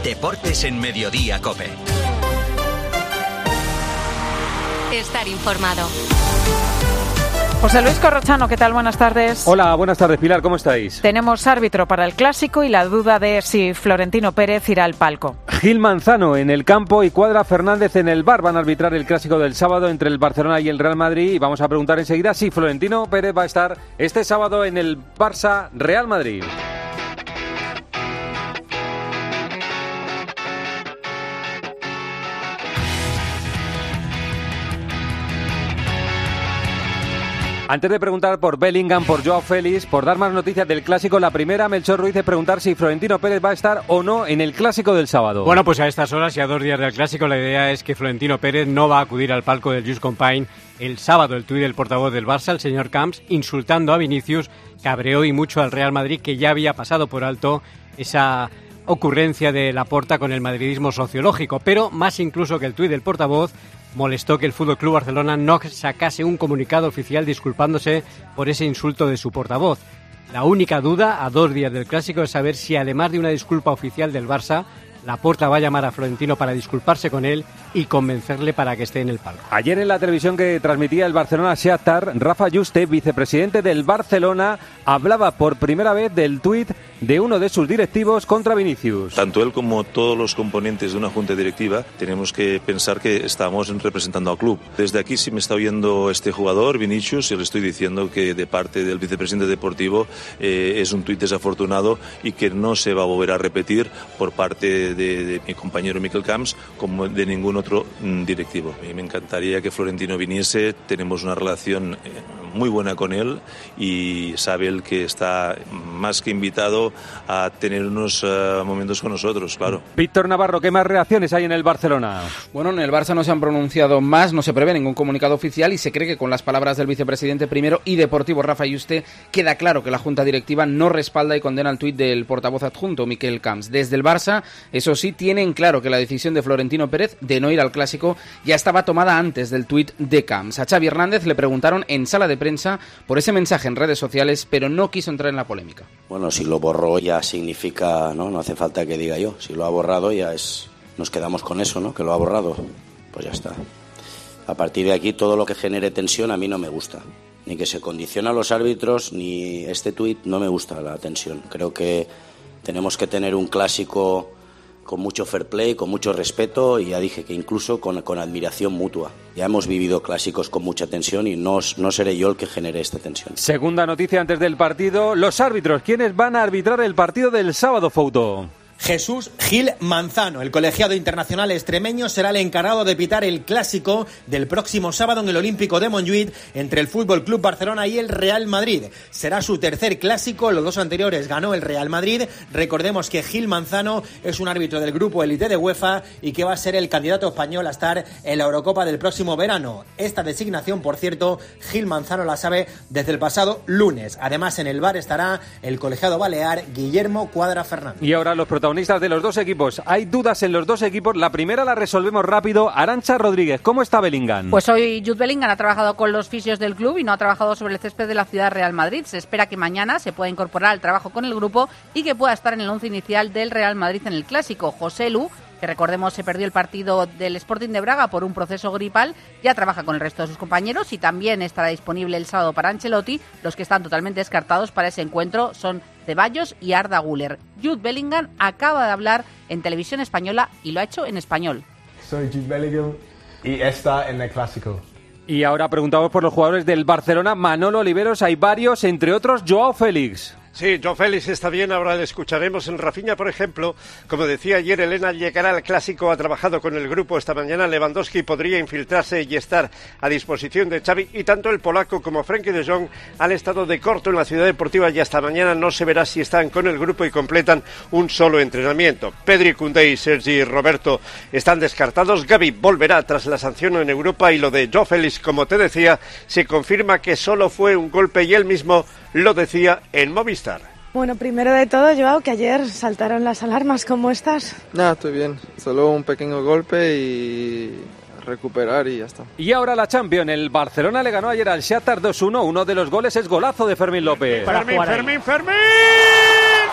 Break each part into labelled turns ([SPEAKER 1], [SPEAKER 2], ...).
[SPEAKER 1] Deportes en Mediodía COPE.
[SPEAKER 2] Estar informado.
[SPEAKER 3] José Luis Corrochano, ¿qué tal? Buenas tardes.
[SPEAKER 4] Hola, buenas tardes, Pilar, ¿cómo estáis?
[SPEAKER 3] Tenemos árbitro para el Clásico y la duda de si Florentino Pérez irá al palco.
[SPEAKER 4] Gil Manzano en el campo y Cuadra Fernández en el bar van a arbitrar el Clásico del sábado entre el Barcelona y el Real Madrid. Y vamos a preguntar enseguida si Florentino Pérez va a estar este sábado en el Barça Real Madrid. Antes de preguntar por Bellingham, por Joao Félix, por dar más noticias del Clásico, la primera, Melchor Ruiz, de preguntar si Florentino Pérez va a estar o no en el Clásico del sábado.
[SPEAKER 5] Bueno, pues a estas horas y a 2 días del Clásico, la idea es que Florentino Pérez no va a acudir al palco del Just Compagne el sábado. El tuit del portavoz del Barça, el señor Camps, insultando a Vinicius, cabreó y mucho al Real Madrid, que ya había pasado por alto esa ocurrencia de Laporta con el madridismo sociológico, pero más incluso que el tuit del portavoz, molestó que el FC Barcelona no sacase un comunicado oficial disculpándose por ese insulto de su portavoz. La única duda, a 2 días del Clásico, es saber si además de una disculpa oficial del Barça, Laporta va a llamar a Florentino para disculparse con él y convencerle para que esté en el palco.
[SPEAKER 4] Ayer en la televisión que transmitía el Barcelona Shakhtar, Rafa Juste, vicepresidente del Barcelona, hablaba por primera vez del tuit de uno de sus directivos contra Vinicius.
[SPEAKER 6] Tanto él como todos los componentes de una junta directiva tenemos que pensar que estamos representando al club. Desde aquí, si me está oyendo este jugador, Vinicius, le estoy diciendo que de parte del vicepresidente deportivo es un tuit desafortunado y que no se va a volver a repetir por parte de mi compañero Miquel Camps como de ningún otro directivo. A mí me encantaría que Florentino viniese, tenemos una relación muy buena con él y sabe él que está más que invitado a tener unos momentos con nosotros, claro.
[SPEAKER 4] Víctor Navarro, ¿qué más reacciones hay en el Barcelona?
[SPEAKER 7] Bueno, en el Barça no se han pronunciado más, no se prevé ningún comunicado oficial y se cree que con las palabras del vicepresidente primero y deportivo Rafa Juste queda claro que la junta directiva no respalda y condena el tuit del portavoz adjunto Miquel Camps. Desde el Barça, eso sí, tienen claro que la decisión de Florentino Pérez de no ir al Clásico ya estaba tomada antes del tuit de Camps. A Xavi Hernández le preguntaron en sala de prensa por ese mensaje en redes sociales, pero no quiso entrar en la polémica.
[SPEAKER 8] Bueno, si lo borró ya significa, no hace falta que diga yo. Si lo ha borrado ya es, nos quedamos con eso, ¿no? Que lo ha borrado, pues ya está. A partir de aquí todo lo que genere tensión a mí no me gusta. Ni que se condiciona a los árbitros, ni este tuit, no me gusta la tensión. Creo que tenemos que tener un Clásico con mucho fair play, con mucho respeto y ya dije que incluso con admiración mutua. Ya hemos vivido Clásicos con mucha tensión y no seré yo el que genere esta tensión.
[SPEAKER 4] Segunda noticia antes del partido, los árbitros. ¿Quiénes van a arbitrar el partido del sábado, Fouto?
[SPEAKER 9] Jesús Gil Manzano, el colegiado internacional extremeño, será el encargado de pitar el Clásico del próximo sábado en el Olímpico de Montjuïc entre el FC Barcelona y el Real Madrid. Será su tercer Clásico, los 2 anteriores ganó el Real Madrid. Recordemos que Gil Manzano es un árbitro del grupo élite de UEFA y que va a ser el candidato español a estar en la Eurocopa del próximo verano. Esta designación, por cierto, Gil Manzano la sabe desde el pasado lunes. Además, en el bar estará el colegiado balear Guillermo Cuadra Fernández.
[SPEAKER 4] Y ahora los protagonistas de los dos equipos. Hay dudas en los dos equipos. La primera la resolvemos rápido. Arantxa Rodríguez, ¿cómo está Bellingham?
[SPEAKER 10] Pues hoy Jude Bellingham ha trabajado con los fisios del club y no ha trabajado sobre el césped de la ciudad Real Madrid. Se espera que mañana se pueda incorporar al trabajo con el grupo y que pueda estar en el 11 inicial del Real Madrid en el Clásico. Joselu, que recordemos se perdió el partido del Sporting de Braga por un proceso gripal, ya trabaja con el resto de sus compañeros y también estará disponible el sábado para Ancelotti. Los que están totalmente descartados para ese encuentro son Ceballos y Arda Güler. Jude Bellingham acaba de hablar en televisión española y lo ha hecho en español.
[SPEAKER 11] Soy Jude Bellingham y está en el Clásico.
[SPEAKER 4] Y ahora preguntamos por los jugadores del Barcelona. Manolo Oliveros, hay varios, entre otros Joao Félix.
[SPEAKER 12] Sí, Joao Félix está bien, ahora le escucharemos. En Rafinha, por ejemplo, como decía ayer Elena, llegará al Clásico, ha trabajado con el grupo esta mañana. Lewandowski podría infiltrarse y estar a disposición de Xavi, y tanto el polaco como Frenkie de Jong han estado de corto en la Ciudad Deportiva y hasta mañana no se verá si están con el grupo y completan un solo entrenamiento. Pedri, Koundé y Sergi Roberto están descartados. Gavi volverá tras la sanción en Europa y lo de Joao Félix, como te decía, se confirma que solo fue un golpe y él mismo lo decía en Movistar.
[SPEAKER 13] Bueno, primero de todo, Joao, que ayer saltaron las alarmas. ¿Cómo estás?
[SPEAKER 14] Nada, estoy bien. Solo un pequeño golpe y recuperar y ya está.
[SPEAKER 4] Y ahora la Champions. El Barcelona le ganó ayer al Shakhtar 2-1. Uno de los goles es golazo de Fermín López.
[SPEAKER 12] Fermín. ¡Golazo!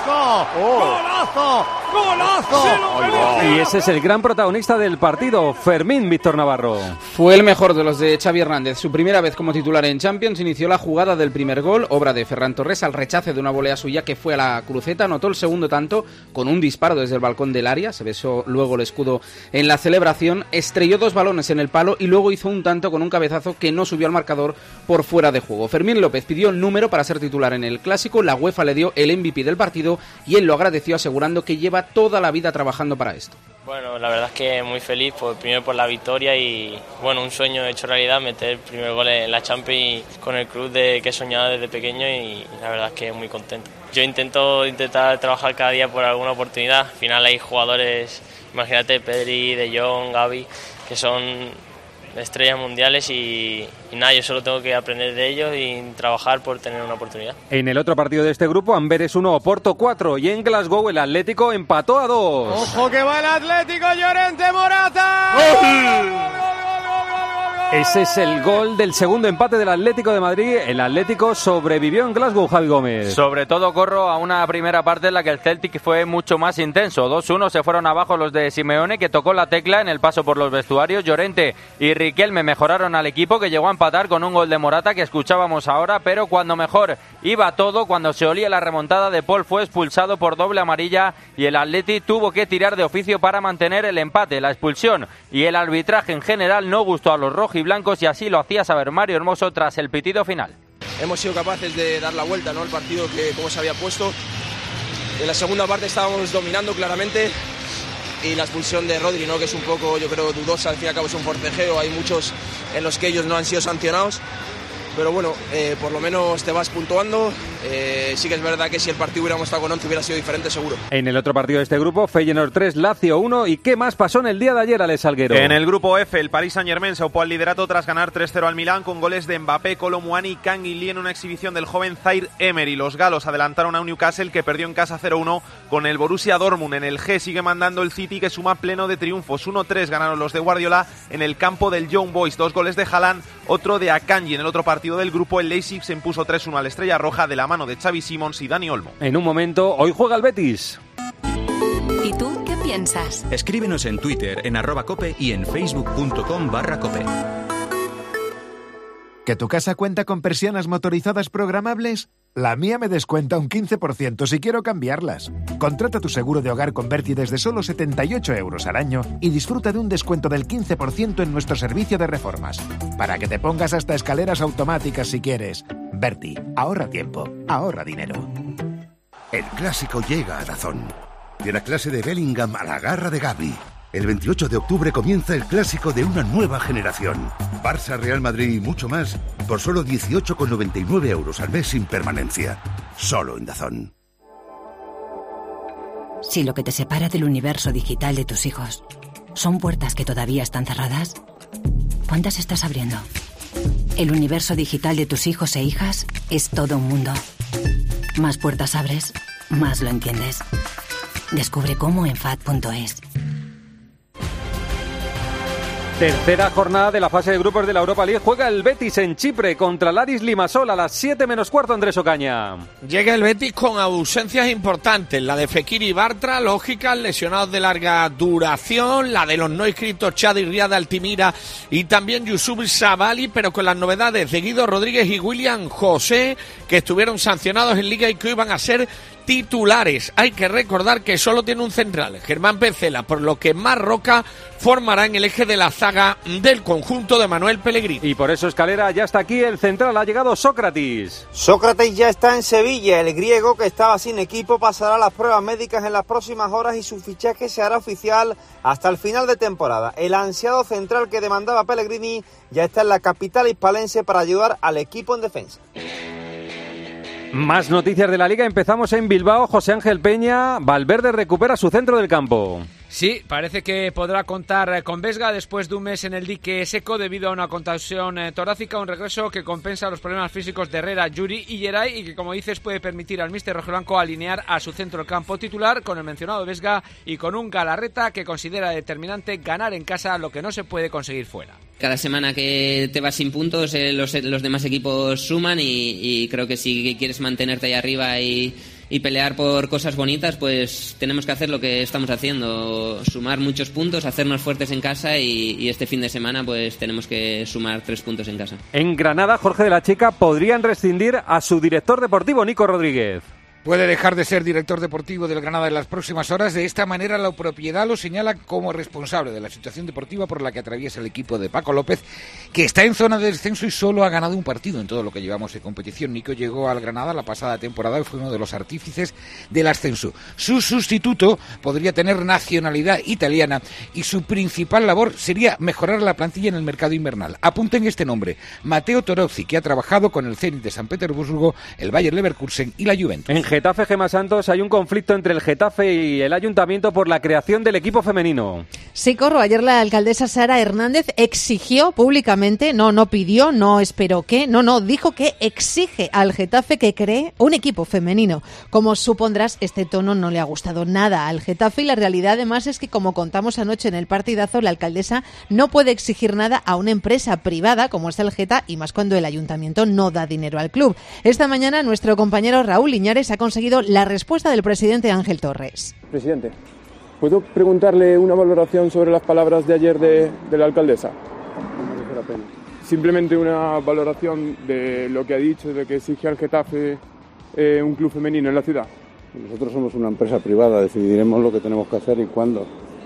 [SPEAKER 12] ¡Golazo! ¡Golazo!
[SPEAKER 4] Y ese es el gran protagonista del partido, Fermín Víctor Navarro.
[SPEAKER 7] Fue el mejor de los de Xavi Hernández. Su primera vez como titular en Champions inició la jugada del primer gol, obra de Ferran Torres, al rechace de una volea suya que fue a la cruceta. Anotó el segundo tanto con un disparo desde el balcón del área. Se besó luego el escudo en la celebración. Estrelló 2 balones en el palo y luego hizo un tanto con un cabezazo que no subió al marcador por fuera de juego. Fermín López pidió el número para ser titular en el Clásico. La UEFA le dio el MVP del partido y él lo agradeció asegurando que lleva toda la vida trabajando para esto.
[SPEAKER 15] Bueno, la verdad es que muy feliz, primero por la victoria y bueno, un sueño hecho realidad, meter el primer gol en la Champions con el club que he soñado desde pequeño y la verdad es que muy contento. Yo intentar trabajar cada día por alguna oportunidad. Al final hay jugadores, imagínate Pedri, De Jong, Gavi, que son estrellas mundiales y nada, yo solo tengo que aprender de ellos y trabajar por tener una oportunidad.
[SPEAKER 4] En el otro partido de este grupo, Amberes 1, Oporto 4 y en Glasgow el Atlético empató a 2.
[SPEAKER 12] ¡Ojo que va el Atlético! ¡Llorente Morata!
[SPEAKER 4] Ese es el gol del segundo empate del Atlético de Madrid. El Atlético sobrevivió en Glasgow, Javi Gómez.
[SPEAKER 16] Sobre todo, Corro, a una primera parte en la que el Celtic fue mucho más intenso. 2-1 se fueron abajo los de Simeone, que tocó la tecla en el paso por los vestuarios. Llorente y Riquelme mejoraron al equipo, que llegó a empatar con un gol de Morata que escuchábamos ahora, pero cuando mejor iba todo, cuando se olía la remontada, De Paul fue expulsado por doble amarilla y el Atleti tuvo que tirar de oficio para mantener el empate. La expulsión y el arbitraje en general no gustó a los rojiblancos y así lo hacía saber Mario Hermoso tras el pitido final.
[SPEAKER 17] Hemos sido capaces de dar la vuelta, ¿no? El partido que como se había puesto. En la segunda parte estábamos dominando claramente y la expulsión de Rodri, ¿no? Que es un poco, yo creo, dudosa, al fin y al cabo es un forcejeo, hay muchos en los que ellos no han sido sancionados. Pero bueno, por lo menos te vas puntuando. Sí que es verdad que si el partido hubiéramos estado con 11 hubiera sido diferente seguro.
[SPEAKER 4] En el otro partido de este grupo, Feyenoord 3, Lazio 1. ¿Y qué más pasó en el día de ayer, Alex Salguero?
[SPEAKER 18] En el grupo F, el Paris Saint-Germain se opó al liderato tras ganar 3-0 al Milán con goles de Mbappé, Kolo Muani y Kang In Lee en una exhibición del joven Zaire Emery. Los galos adelantaron a un Newcastle que perdió en casa 0-1 con el Borussia Dortmund. En el G sigue mandando el City, que suma pleno de triunfos. 1-3 ganaron los de Guardiola en el campo del Young Boys. 2 goles de Haaland, otro de Akanji. En el otro partido del grupo, el Leipzig se impuso 3-1 al Estrella Roja de la mano de Xavi Simons y Dani Olmo.
[SPEAKER 4] En un momento, hoy juega el Betis.
[SPEAKER 2] ¿Y tú qué piensas?
[SPEAKER 1] Escríbenos en Twitter, en @cope y en facebook.com/cope.
[SPEAKER 19] ¿Que tu casa cuenta con persianas motorizadas programables? La mía me descuenta un 15% si quiero cambiarlas. Contrata tu seguro de hogar con Berti desde solo 78 € al año y disfruta de un descuento del 15% en nuestro servicio de reformas. Para que te pongas hasta escaleras automáticas si quieres. Berti, ahorra tiempo, ahorra dinero.
[SPEAKER 20] El Clásico llega a DAZN. De la clase de Bellingham a la garra de Gavi. El 28 de octubre comienza el Clásico de una nueva generación. Barça, Real Madrid y mucho más por solo 18,99 € al mes sin permanencia. Solo en DAZN.
[SPEAKER 21] Si lo que te separa del universo digital de tus hijos son puertas que todavía están cerradas, ¿cuántas estás abriendo? El universo digital de tus hijos e hijas es todo un mundo. Más puertas abres, más lo entiendes. Descubre cómo en FAD.es.
[SPEAKER 4] Tercera jornada de la fase de grupos de la Europa League. Juega el Betis en Chipre contra el Aris Limassol a las 7 menos cuarto. Andrés Ocaña.
[SPEAKER 22] Llega el Betis con ausencias importantes. La de Fekir y Bartra, lógica, lesionados de larga duración. La de los no inscritos Chadi, Riada, Altimira y también Yusuf Sabali, pero con las novedades de Guido Rodríguez y William José, que estuvieron sancionados en Liga y que iban a ser titulares. Hay que recordar que solo tiene un central, Germán Pencela, por lo que Marroca formará en el eje de la zaga del conjunto de Manuel Pellegrini.
[SPEAKER 4] Y por eso, Escalera, ya está aquí el central, ha llegado Sócrates.
[SPEAKER 23] Sócrates ya está en Sevilla. El griego, que estaba sin equipo, pasará las pruebas médicas en las próximas horas y su fichaje se hará oficial hasta el final de temporada. El ansiado central que demandaba Pellegrini ya está en la capital hispalense para ayudar al equipo en defensa.
[SPEAKER 4] Más noticias de la Liga. Empezamos en Bilbao. José Ángel Peña. Valverde recupera su centro del campo.
[SPEAKER 24] Sí, parece que podrá contar con Vesga después de un mes en el dique seco debido a una contusión torácica, un regreso que compensa los problemas físicos de Herrera, Yuri y Geray y que, como dices, puede permitir al míster rojiblanco alinear a su centro del campo titular con el mencionado Vesga y con un Galarreta que considera determinante ganar en casa lo que no se puede conseguir fuera.
[SPEAKER 25] Cada semana que te vas sin puntos, los demás equipos suman y creo que si quieres mantenerte ahí arriba y y pelear por cosas bonitas, pues tenemos que hacer lo que estamos haciendo, sumar muchos puntos, hacernos fuertes en casa y este fin de semana pues tenemos que sumar 3 puntos en casa.
[SPEAKER 4] En Granada, Jorge de la Chica podrían rescindir a su director deportivo, Nico Rodríguez.
[SPEAKER 3] Puede dejar de ser director deportivo del Granada en las próximas horas. De esta manera, la propiedad lo señala como responsable de la situación deportiva por la que atraviesa el equipo de Paco López, que está en zona de descenso y solo ha ganado un partido en todo lo que llevamos de competición. Nico llegó al Granada la pasada temporada y fue uno de los artífices del ascenso. Su sustituto podría tener nacionalidad italiana y su principal labor sería mejorar la plantilla en el mercado invernal. Apunten este nombre: Matteo Torozzi, que ha trabajado con el Zenit de San Petersburgo, el Bayer Leverkusen y la Juventus.
[SPEAKER 4] En Getafe, Gemma Santos, hay un conflicto entre el Getafe y el Ayuntamiento por la creación del equipo femenino.
[SPEAKER 5] Sí, Corro, ayer la alcaldesa Sara Hernández exigió públicamente, no pidió, no esperó que, dijo que exige al Getafe que cree un equipo femenino. Como supondrás, este tono no le ha gustado nada al Getafe y la realidad además es que, como contamos anoche en el partidazo, la alcaldesa no puede exigir nada a una empresa privada como es el Geta y más cuando el Ayuntamiento no da dinero al club. Esta mañana nuestro compañero Raúl Iñares ha conseguido la respuesta del presidente Ángel Torres.
[SPEAKER 6] Presidente, ¿puedo preguntarle una valoración sobre las palabras de ayer de la alcaldesa? No merece la pena. Simplemente una valoración de lo que ha dicho, de que exige al Getafe un club femenino en la ciudad.
[SPEAKER 8] Nosotros somos una empresa privada, decidiremos lo que tenemos que hacer y cuándo.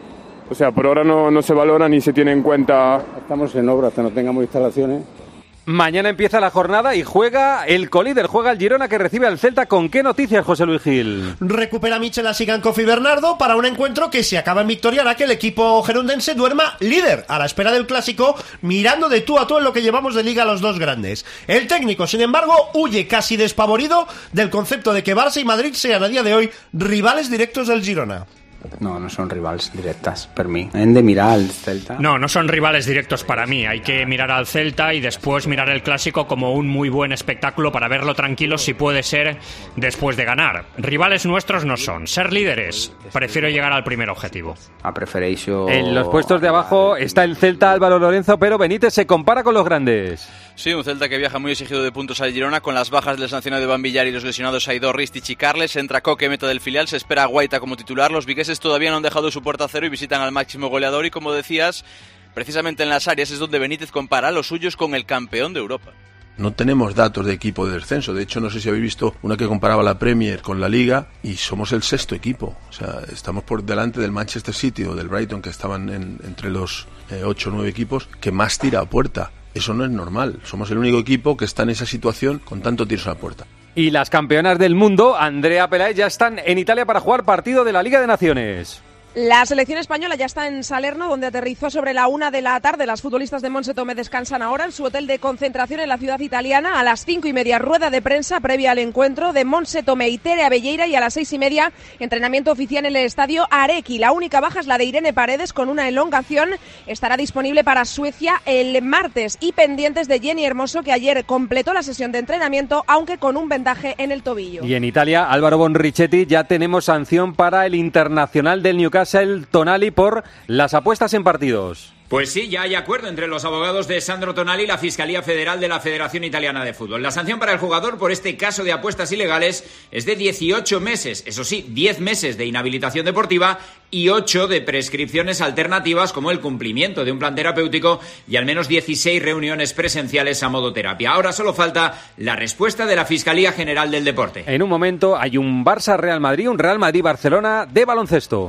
[SPEAKER 6] O sea, por ahora no se valora ni se tiene en cuenta.
[SPEAKER 8] Estamos en obra, hasta no tengamos instalaciones.
[SPEAKER 4] Mañana empieza la jornada y juega el colíder, juega el Girona que recibe al Celta. ¿Con qué noticias, José Luis Gil?
[SPEAKER 9] Recupera Michel a Sigankov y Bernardo para un encuentro que se acaba en victoria, hará que el equipo gerundense duerma líder a la espera del clásico, mirando de tú a tú en lo que llevamos de liga a los dos grandes. El técnico, sin embargo, huye casi despavorido del concepto de que Barça y Madrid sean a día de hoy rivales directos del Girona.
[SPEAKER 26] No son rivals directas per mi. Hem de mirar al Celta.
[SPEAKER 27] No son rivales directos para mí. Hay que mirar al Celta y después mirar el clásico como un muy buen espectáculo para verlo tranquilo si puede ser después de ganar. Rivales nuestros no son. Ser líderes. Prefiero llegar al primer objetivo.
[SPEAKER 26] Prefereixo...
[SPEAKER 4] En los puestos de abajo está el Celta, Álvaro Lorenzo, pero Benítez se compara con los grandes.
[SPEAKER 28] Sí, un Celta que viaja muy exigido de puntos al Girona con las bajas del sancionado de Iván Villar y los lesionados Aidó, Ristich y Carles. Entra Coque, meta del filial, se espera a Guaita como titular. Los vigueses todavía no han dejado su puerta a cero y visitan al máximo goleador y, como decías, precisamente en las áreas es donde Benítez compara a los suyos con el campeón de Europa.
[SPEAKER 29] No tenemos datos de equipo de descenso. De hecho, no sé si habéis visto una que comparaba la Premier con la Liga y somos el sexto equipo. O sea, estamos por delante del Manchester City o del Brighton, que estaban entre los 8 o 9 equipos que más tira a puerta. Eso no es normal. Somos el único equipo que está en esa situación con tanto tiros a la puerta.
[SPEAKER 4] Y las campeonas del mundo, Andrea Peláez, ya están en Italia para jugar partido de la Liga de Naciones.
[SPEAKER 30] La selección española ya está en Salerno, donde aterrizó sobre la 1 de la tarde. Las futbolistas de Montse Tomé descansan ahora en su hotel de concentración en la ciudad italiana. A las 5:30, rueda de prensa previa al encuentro de Montse Tomé y Tere Abelleira, y a las 6:30, entrenamiento oficial en el estadio Arequi. La única baja es la de Irene Paredes, con una elongación. Estará disponible para Suecia el martes. Y pendientes de Jenny Hermoso, que ayer completó la sesión de entrenamiento, aunque con un vendaje en el tobillo.
[SPEAKER 4] Y en Italia, Álvaro Bonrichetti, ya tenemos sanción para el internacional del Newcastle, Tonali, por las apuestas en partidos.
[SPEAKER 31] Pues sí, ya hay acuerdo entre los abogados de Sandro Tonali y la Fiscalía Federal de la Federación Italiana de Fútbol. La sanción para el jugador por este caso de apuestas ilegales es de 18 meses. Eso sí, 10 meses de inhabilitación deportiva y 8 de prescripciones alternativas, como el cumplimiento de un plan terapéutico y al menos 16 reuniones presenciales a modo terapia. Ahora solo falta la respuesta de la Fiscalía General del Deporte.
[SPEAKER 4] En un momento hay un Barça-Real Madrid, un Real Madrid-Barcelona de baloncesto.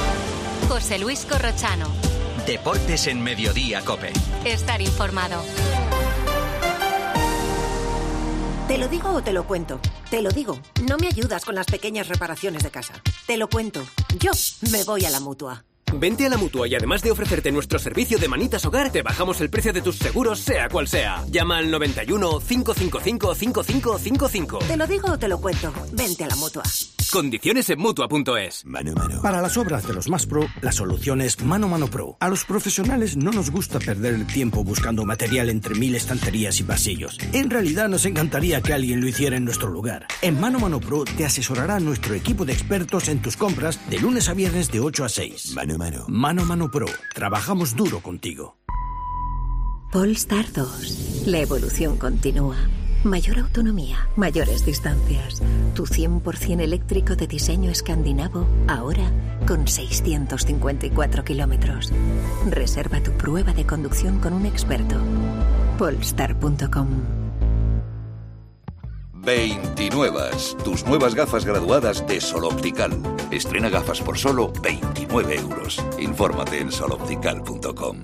[SPEAKER 2] José Luis Corrochano.
[SPEAKER 1] Deportes en Mediodía COPE.
[SPEAKER 2] Estar informado.
[SPEAKER 32] ¿Te lo digo o te lo cuento? Te lo digo. No me ayudas con las pequeñas reparaciones de casa. Te lo cuento. Yo me voy a la Mutua.
[SPEAKER 33] Vente a la Mutua y además de ofrecerte nuestro servicio de manitas hogar, te bajamos el precio de tus seguros, sea cual sea. Llama al 91 555 5555.
[SPEAKER 32] Te lo digo o te lo cuento. Vente a la Mutua.
[SPEAKER 33] Condiciones en Mutua.es.
[SPEAKER 34] Mano Mano. Para las obras de los más pro, la solución es Mano Mano Pro. A los profesionales no nos gusta perder el tiempo buscando material entre 1000 estanterías y pasillos. En realidad nos encantaría que alguien lo hiciera en nuestro lugar. En Mano Mano Pro te asesorará nuestro equipo de expertos en tus compras de lunes a viernes de 8 a 6. Mano Mano. Mano Mano Pro. Trabajamos duro contigo.
[SPEAKER 32] Polestar 2. La evolución continúa. Mayor autonomía, mayores distancias. Tu 100% eléctrico de diseño escandinavo, ahora con 654 kilómetros. Reserva tu prueba de conducción con un experto. Polestar.com.
[SPEAKER 7] 29. Tus nuevas gafas graduadas de Sol Optical. Estrena gafas por solo 29 euros. Infórmate en soloptical.com.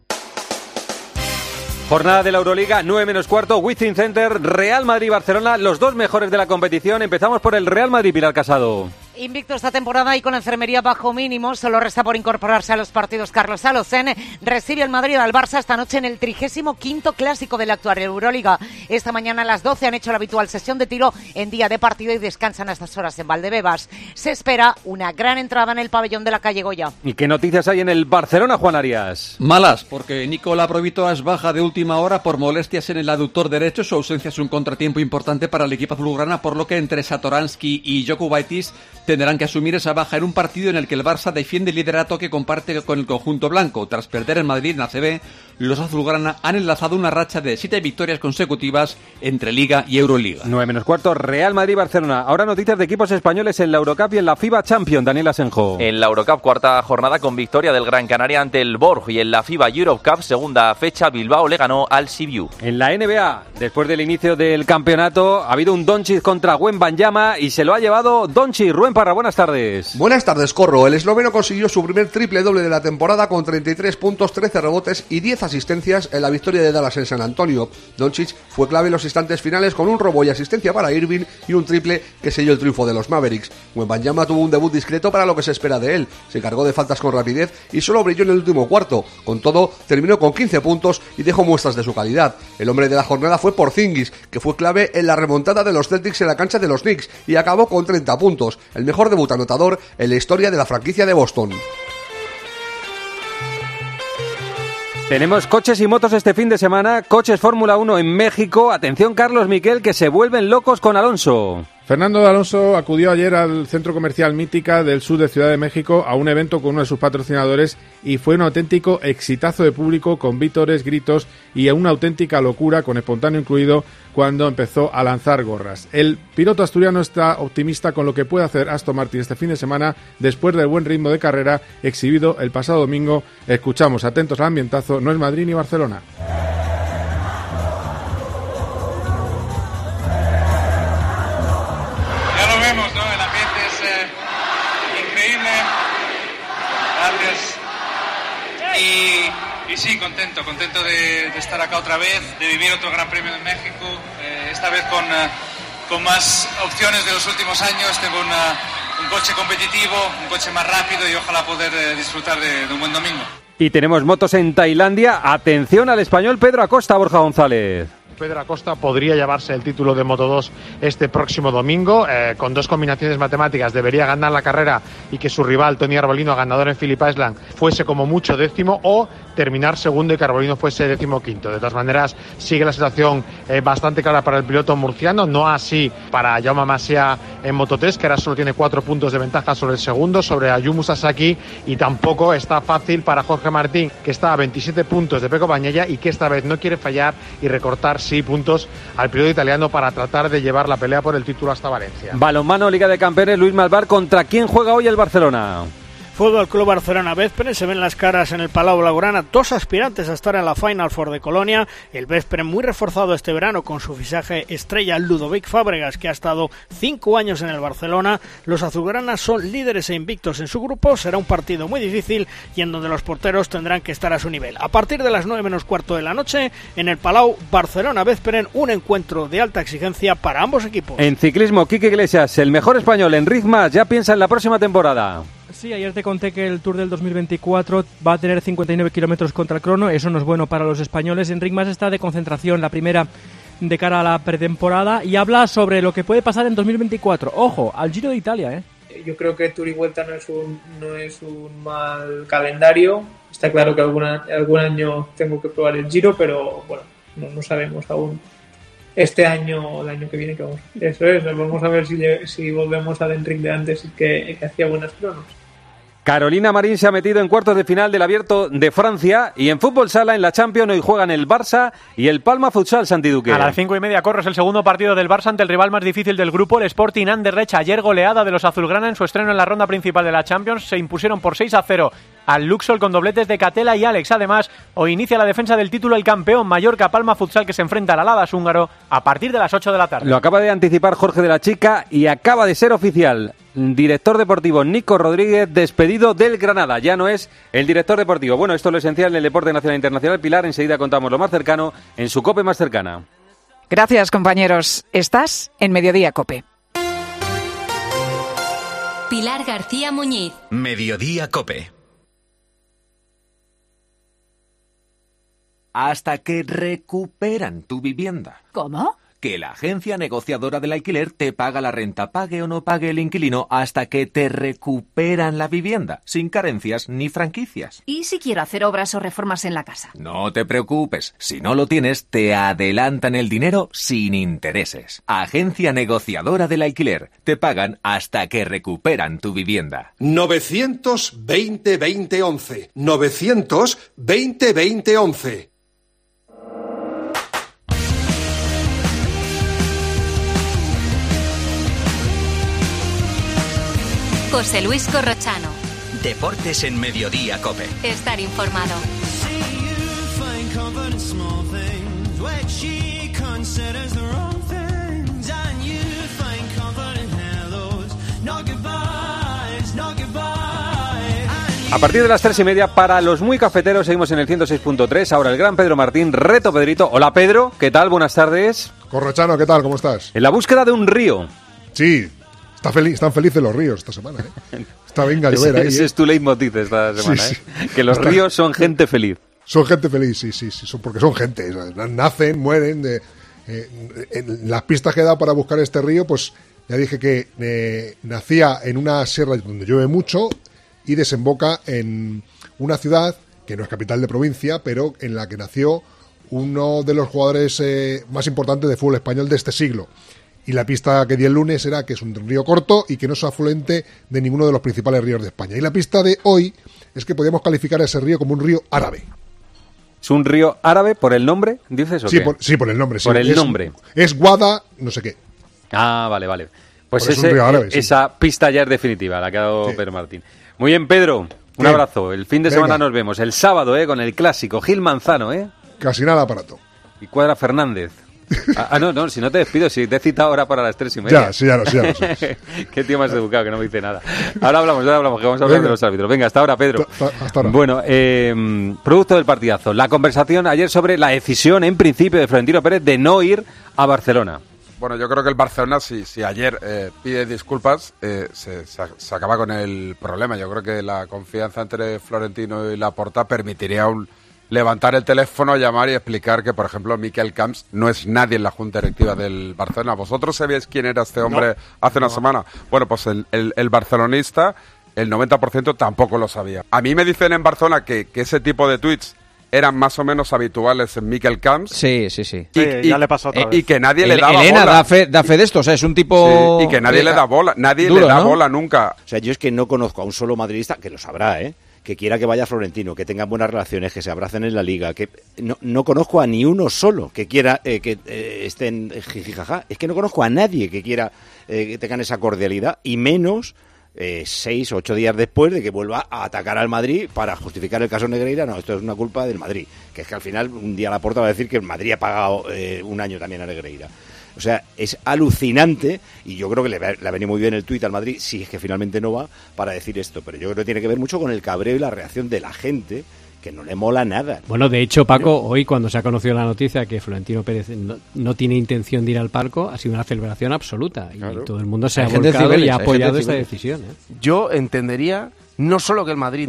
[SPEAKER 4] Jornada de la Euroliga, 9:15, Wizzing Center, Real Madrid-Barcelona, los dos mejores de la competición. Empezamos por el Real Madrid, Pilar Casado.
[SPEAKER 10] Invicto esta temporada y con enfermería bajo mínimo, solo resta por incorporarse a los partidos Carlos Alocen. Recibe el Madrid al Barça esta noche en el 35º clásico de la actual Euroliga. Esta mañana a las 12 han hecho la habitual sesión de tiro en día de partido y descansan a estas horas en Valdebebas. Se espera una gran entrada en el pabellón de la calle Goya.
[SPEAKER 4] ¿Y qué noticias hay en el Barcelona, Juan Arias?
[SPEAKER 11] Malas, porque Nikola Provitovas baja de última hora por molestias en el aductor derecho. Su ausencia es un contratiempo importante para el equipo azulgrana, por lo que entre Satoransky y Jokubaitis tendrán que asumir esa baja en un partido en el que el Barça defiende el liderato que comparte con el conjunto blanco. Tras perder en Madrid en ACB, los azulgrana han enlazado una racha de 7 victorias consecutivas entre Liga y Euroliga.
[SPEAKER 4] 9:15, Real Madrid-Barcelona. Ahora noticias de equipos españoles en la Eurocup y en la FIBA Champions. Daniel Asenjo.
[SPEAKER 12] En la Eurocup, cuarta jornada con victoria del Gran Canaria ante el Borg, y en la FIBA Eurocup, segunda fecha, Bilbao le ganó al Sibiu.
[SPEAKER 4] En la NBA, después del inicio del campeonato, ha habido un Doncic contra Wembanyama y se lo ha llevado Doncic. Rubén Parra, buenas tardes.
[SPEAKER 13] Buenas tardes, Corro. El esloveno consiguió su primer triple doble de la temporada con 33 puntos, 13 rebotes y 10 asistencias en la victoria de Dallas en San Antonio. Doncic fue clave en los instantes finales con un robo y asistencia para Irving y un triple que selló el triunfo de los Mavericks. Wembanyama tuvo un debut discreto para lo que se espera de él. Se cargó de faltas con rapidez y solo brilló en el último cuarto. Con todo, terminó con 15 puntos y dejó muestras de su calidad. El hombre de la jornada fue Porzingis, que fue clave en la remontada de los Celtics en la cancha de los Knicks y acabó con 30 puntos, el mejor debut anotador en la historia de la franquicia de Boston.
[SPEAKER 4] Tenemos coches y motos este fin de semana, coches Fórmula 1 en México. Atención, Carlos Miquel, que se vuelven locos con Alonso.
[SPEAKER 14] Fernando Alonso acudió ayer al centro comercial Mítica del sur de Ciudad de México a un evento con uno de sus patrocinadores y fue un auténtico exitazo de público con vítores, gritos y una auténtica locura, con espontáneo incluido, cuando empezó a lanzar gorras. El piloto asturiano está optimista con lo que puede hacer Aston Martin este fin de semana después del buen ritmo de carrera exhibido el pasado domingo. Escuchamos, atentos al ambientazo, no es Madrid ni Barcelona.
[SPEAKER 15] Y sí, contento de estar acá otra vez, de vivir otro Gran Premio de México, esta vez con más opciones de los últimos años. Tengo un coche competitivo, un coche más rápido y ojalá poder disfrutar de un buen domingo.
[SPEAKER 4] Y tenemos motos en Tailandia. Atención al español Pedro Acosta, Borja González.
[SPEAKER 16] Pedro Acosta podría llevarse el título de Moto2 este próximo domingo. Con dos combinaciones matemáticas debería ganar la carrera y que su rival Tony Arbolino, ganador en Phillip Island, fuese como mucho décimo, o terminar segundo y que Arbolino fuese 15º. De todas maneras, sigue la situación bastante clara para el piloto murciano, no así para Jaume Masia en Moto3, que ahora solo tiene 4 puntos de ventaja sobre el segundo, sobre Ayumu Sasaki, y tampoco está fácil para Jorge Martín, que está a 27 puntos de Pecco Bagnaia y que esta vez no quiere fallar y recortar puntos al piloto italiano para tratar de llevar la pelea por el título hasta Valencia.
[SPEAKER 4] Balonmano, Liga de Campeones, Luis Malvar. ¿Contra quién juega hoy el Barcelona?
[SPEAKER 17] Fútbol Club Barcelona Veszprém, se ven las caras en el Palau Blaugrana, dos aspirantes a estar en la Final Four de Colonia. El Veszprém muy reforzado este verano con su fichaje estrella Ludovic Fábregas, que ha estado 5 años en el Barcelona. Los azulgranas son líderes e invictos en su grupo. Será un partido muy difícil y en donde los porteros tendrán que estar a su nivel. A partir de las 9:15 de la noche, en el Palau Barcelona Veszprém, un encuentro de alta exigencia para ambos equipos.
[SPEAKER 4] En ciclismo, Quique Iglesias, el mejor español en Ritmas, ya piensa en la próxima temporada.
[SPEAKER 18] Sí, ayer te conté que el Tour del 2024 va a tener 59 kilómetros contra el crono. Eso no es bueno para los españoles. Enric Mas está de concentración, la primera de cara a la pretemporada, y habla sobre lo que puede pasar en 2024. Ojo, al Giro de Italia,
[SPEAKER 19] Yo creo que Tour y Vuelta no es un mal calendario. Está claro que algún año tengo que probar el Giro, pero bueno, no sabemos aún. Este año o el año que viene, que vamos. Eso es, vamos a ver si volvemos al Enric de antes, que hacía buenas cronos.
[SPEAKER 4] Carolina Marín se ha metido en cuartos de final del Abierto de Francia y en fútbol sala en la Champions hoy juegan el Barça y el Palma Futsal Santi Duque.
[SPEAKER 3] A las 5:30 corres el segundo partido del Barça ante el rival más difícil del grupo, el Sporting Anderlecht. Ayer goleada de los azulgrana en su estreno en la ronda principal de la Champions. Se impusieron por 6-0 al Luxol con dobletes de Catela y Alex. Además, hoy inicia la defensa del título el campeón Mallorca Palma Futsal, que se enfrenta al Aladas húngaro a partir de las 8 de la tarde.
[SPEAKER 4] Lo acaba de anticipar Jorge de la Chica y acaba de ser oficial. Director deportivo Nico Rodríguez despedido del Granada. Ya no es el director deportivo. Bueno, esto es lo esencial en el deporte nacional e internacional. Pilar, enseguida contamos lo más cercano en su COPE más cercana.
[SPEAKER 5] Gracias, compañeros. Estás en Mediodía COPE.
[SPEAKER 2] Pilar García Muñiz.
[SPEAKER 1] Mediodía COPE.
[SPEAKER 6] Hasta que recuperan tu vivienda.
[SPEAKER 5] ¿Cómo?
[SPEAKER 6] Que la agencia negociadora del alquiler te paga la renta, pague o no pague el inquilino, hasta que te recuperan la vivienda, sin carencias ni franquicias.
[SPEAKER 5] ¿Y si quiero hacer obras o reformas en la casa?
[SPEAKER 6] No te preocupes, si no lo tienes, te adelantan el dinero sin intereses. Agencia negociadora del alquiler, te pagan hasta que recuperan tu vivienda.
[SPEAKER 8] 920-2011. 920-2011.
[SPEAKER 2] José Luis Corrochano.
[SPEAKER 1] Deportes en Mediodía COPE.
[SPEAKER 2] Estar informado.
[SPEAKER 4] A partir de las 3:30, para los muy cafeteros, seguimos en el 106.3. Ahora el gran Pedro Martín, Reto Pedrito. Hola Pedro, ¿qué tal? Buenas tardes.
[SPEAKER 9] Corrochano, ¿qué tal? ¿Cómo estás?
[SPEAKER 4] En la búsqueda de un río.
[SPEAKER 9] Sí. Están felices los ríos esta semana, ¿eh? Está venga a llover ahí.
[SPEAKER 4] Ese es tu leitmotiv esta semana,
[SPEAKER 9] sí.
[SPEAKER 4] Que los ríos son gente feliz.
[SPEAKER 9] Son gente feliz, sí, porque son gente. Nacen, mueren. En las pistas que he dado para buscar este río, pues ya dije que nacía en una sierra donde llueve mucho y desemboca en una ciudad que no es capital de provincia, pero en la que nació uno de los jugadores más importantes de fútbol español de este siglo. Y la pista que di el lunes era que es un río corto y que no es afluente de ninguno de los principales ríos de España. Y la pista de hoy es que podemos calificar a ese río como un río árabe.
[SPEAKER 4] ¿Es un río árabe por el nombre, dices o
[SPEAKER 9] sí,
[SPEAKER 4] qué?
[SPEAKER 9] Por el nombre. Sí.
[SPEAKER 4] Por el nombre.
[SPEAKER 9] Es Guada, no sé qué.
[SPEAKER 4] Ah, vale. Pues
[SPEAKER 9] es un río árabe,
[SPEAKER 4] esa pista ya es definitiva, la que ha dado Pedro Martín. Muy bien, Pedro. Un abrazo. El fin de semana nos vemos. El sábado, con el clásico. Gil Manzano,
[SPEAKER 9] Casi nada aparato.
[SPEAKER 4] Y Cuadra Fernández. No, si no te despido, si te he citado ahora para las 3:30.
[SPEAKER 9] Ya lo sé.
[SPEAKER 4] Qué tío más educado, que no me dice nada. Ahora hablamos, que vamos a hablar de los árbitros. Venga, hasta ahora, Pedro.
[SPEAKER 9] Hasta ahora.
[SPEAKER 4] Bueno, producto del partidazo. La conversación ayer sobre la decisión, en principio, de Florentino Pérez de no ir a Barcelona.
[SPEAKER 20] Bueno, yo creo que el Barcelona, si ayer pide disculpas, se acaba con el problema. Yo creo que la confianza entre Florentino y Laporta permitiría levantar el teléfono, llamar y explicar que, por ejemplo, Miquel Camps no es nadie en la junta directiva del Barcelona. ¿Vosotros sabíais quién era este hombre hace una semana? Bueno, pues el barcelonista, el 90% tampoco lo sabía. A mí me dicen en Barcelona que ese tipo de tweets eran más o menos habituales en Miquel Camps.
[SPEAKER 21] Sí.
[SPEAKER 20] Ya le pasó otra vez. Y que nadie le daba
[SPEAKER 21] Elena
[SPEAKER 20] bola.
[SPEAKER 21] da fe de esto, o sea, es un tipo...
[SPEAKER 20] Sí, y que nadie le da bola,
[SPEAKER 21] duro,
[SPEAKER 20] le da
[SPEAKER 21] ¿no?
[SPEAKER 20] bola nunca.
[SPEAKER 22] O sea, yo es que no conozco a un solo madridista, que lo sabrá, que quiera que vaya Florentino, que tengan buenas relaciones, que se abracen en la liga, que no conozco a ni uno solo que quiera que estén jijijaja. Es que no conozco a nadie que quiera que tengan esa cordialidad, y menos 6 o 8 días después de que vuelva a atacar al Madrid para justificar el caso Negreira. No, esto es una culpa del Madrid, que es que al final un día Laporta va a decir que el Madrid ha pagado un año también a Negreira. O sea, es alucinante, y yo creo que le ha venido muy bien el tuit al Madrid, si es que finalmente no va, para decir esto. Pero yo creo que tiene que ver mucho con el cabreo y la reacción de la gente, que no le mola nada.
[SPEAKER 18] Bueno, de hecho, Paco, hoy cuando se ha conocido la noticia que Florentino Pérez no tiene intención de ir al palco, ha sido una celebración absoluta. Y todo el mundo se ha volcado y ha apoyado esta decisión.
[SPEAKER 21] Yo entendería no solo que el Madrid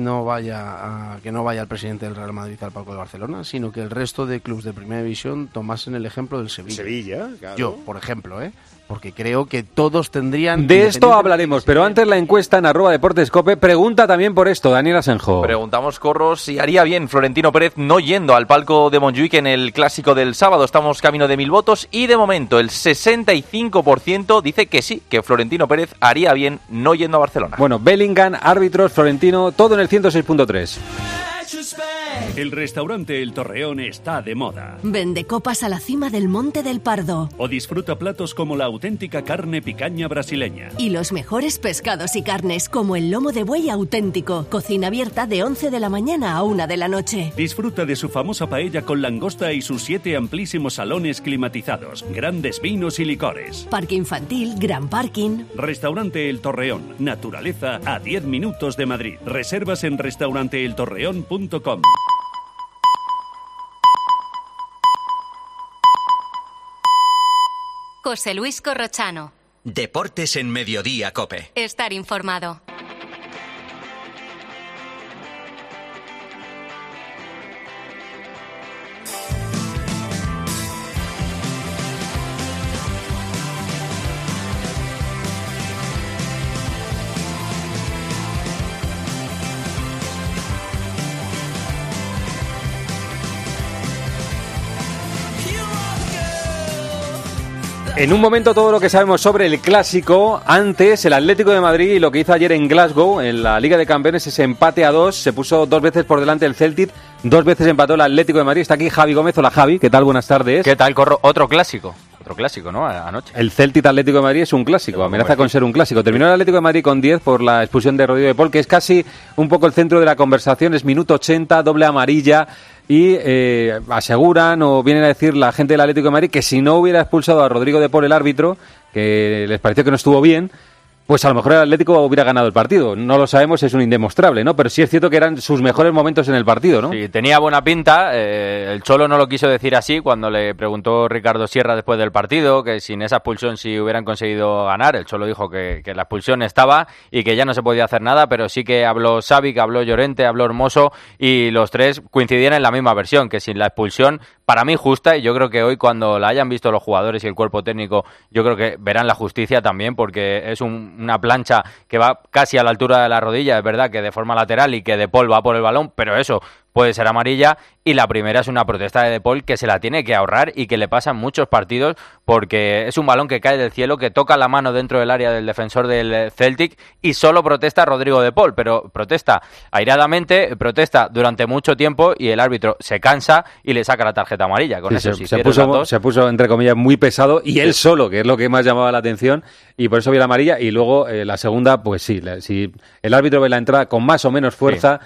[SPEAKER 21] que no vaya el presidente del Real Madrid al palco de Barcelona, sino que el resto de clubes de primera división tomasen el ejemplo del Sevilla.
[SPEAKER 22] Claro.
[SPEAKER 21] Yo, por ejemplo, porque creo que todos tendrían...
[SPEAKER 4] De esto hablaremos, pero antes la encuesta en @deportescope pregunta también por esto, Daniel Asenjo.
[SPEAKER 12] Preguntamos, Corros, si haría bien Florentino Pérez no yendo al palco de Montjuic en el clásico del sábado. Estamos camino de 1000 votos y de momento el 65% dice que sí, que Florentino Pérez haría bien no yendo a Barcelona.
[SPEAKER 4] Bueno, Bellingham, árbitros, Florentino, todo en el 106.3.
[SPEAKER 7] El restaurante El Torreón está de moda.
[SPEAKER 8] Vende copas a la cima del Monte del Pardo.
[SPEAKER 7] O disfruta platos como la auténtica carne picaña brasileña.
[SPEAKER 8] Y los mejores pescados y carnes como el lomo de buey auténtico. Cocina abierta de 11 de la mañana a 1 de la noche.
[SPEAKER 7] Disfruta de su famosa paella con langosta y sus 7 amplísimos salones climatizados, grandes vinos y licores.
[SPEAKER 8] Parque infantil, gran parking.
[SPEAKER 7] Restaurante El Torreón. Naturaleza a 10 minutos de Madrid. Reservas en restauranteeltorreón.com.
[SPEAKER 2] José Luis Corrochano.
[SPEAKER 1] Deportes en Mediodía, COPE.
[SPEAKER 2] Estar informado.
[SPEAKER 4] En un momento todo lo que sabemos sobre el clásico. Antes el Atlético de Madrid y lo que hizo ayer en Glasgow en la Liga de Campeones, ese empate a 2, se puso 2 veces por delante el Celtic, 2 veces empató el Atlético de Madrid. Está aquí Javi Gómez. Hola Javi, ¿qué tal? Buenas tardes.
[SPEAKER 23] ¿Qué tal, Corro? Otro clásico, ¿no? Anoche.
[SPEAKER 4] El Celtic Atlético de Madrid es un clásico, amenaza con ser un clásico. Terminó el Atlético de Madrid con 10 por la expulsión de Rodrigo de Paul, que es casi un poco el centro de la conversación. Es minuto 80, doble amarilla. Y aseguran o vienen a decir la gente del Atlético de Madrid que si no hubiera expulsado a Rodrigo de Paul, el árbitro, que les pareció que no estuvo bien, pues a lo mejor el Atlético hubiera ganado el partido. No lo sabemos, es un indemostrable, ¿no? Pero sí es cierto que eran sus mejores momentos en el partido, ¿no?
[SPEAKER 23] Sí, tenía buena pinta. El Cholo no lo quiso decir así cuando le preguntó Ricardo Sierra después del partido, que sin esa expulsión si hubieran conseguido ganar. El Cholo dijo que la expulsión estaba y que ya no se podía hacer nada, pero sí que habló Xavi, que habló Llorente, habló Hermoso, y los tres coincidían en la misma versión, que sin la expulsión, para mí justa, y yo creo que hoy cuando la hayan visto los jugadores y el cuerpo técnico, yo creo que verán la justicia también, porque es una plancha que va casi a la altura de la rodilla. Es verdad que de forma lateral y que De Paul va por el balón, pero eso puede ser amarilla, y la primera es una protesta de De Paul que se la tiene que ahorrar y que le pasa en muchos partidos, porque es un balón que cae del cielo, que toca la mano dentro del área del defensor del Celtic y solo protesta Rodrigo De Paul, pero protesta airadamente, protesta durante mucho tiempo y el árbitro se cansa y le saca la tarjeta amarilla. Con eso
[SPEAKER 4] se puso entre comillas muy pesado, y él solo, que es lo que más llamaba la atención, y por eso vio la amarilla. Y luego la segunda, pues sí, si el árbitro ve la entrada con más o menos fuerza,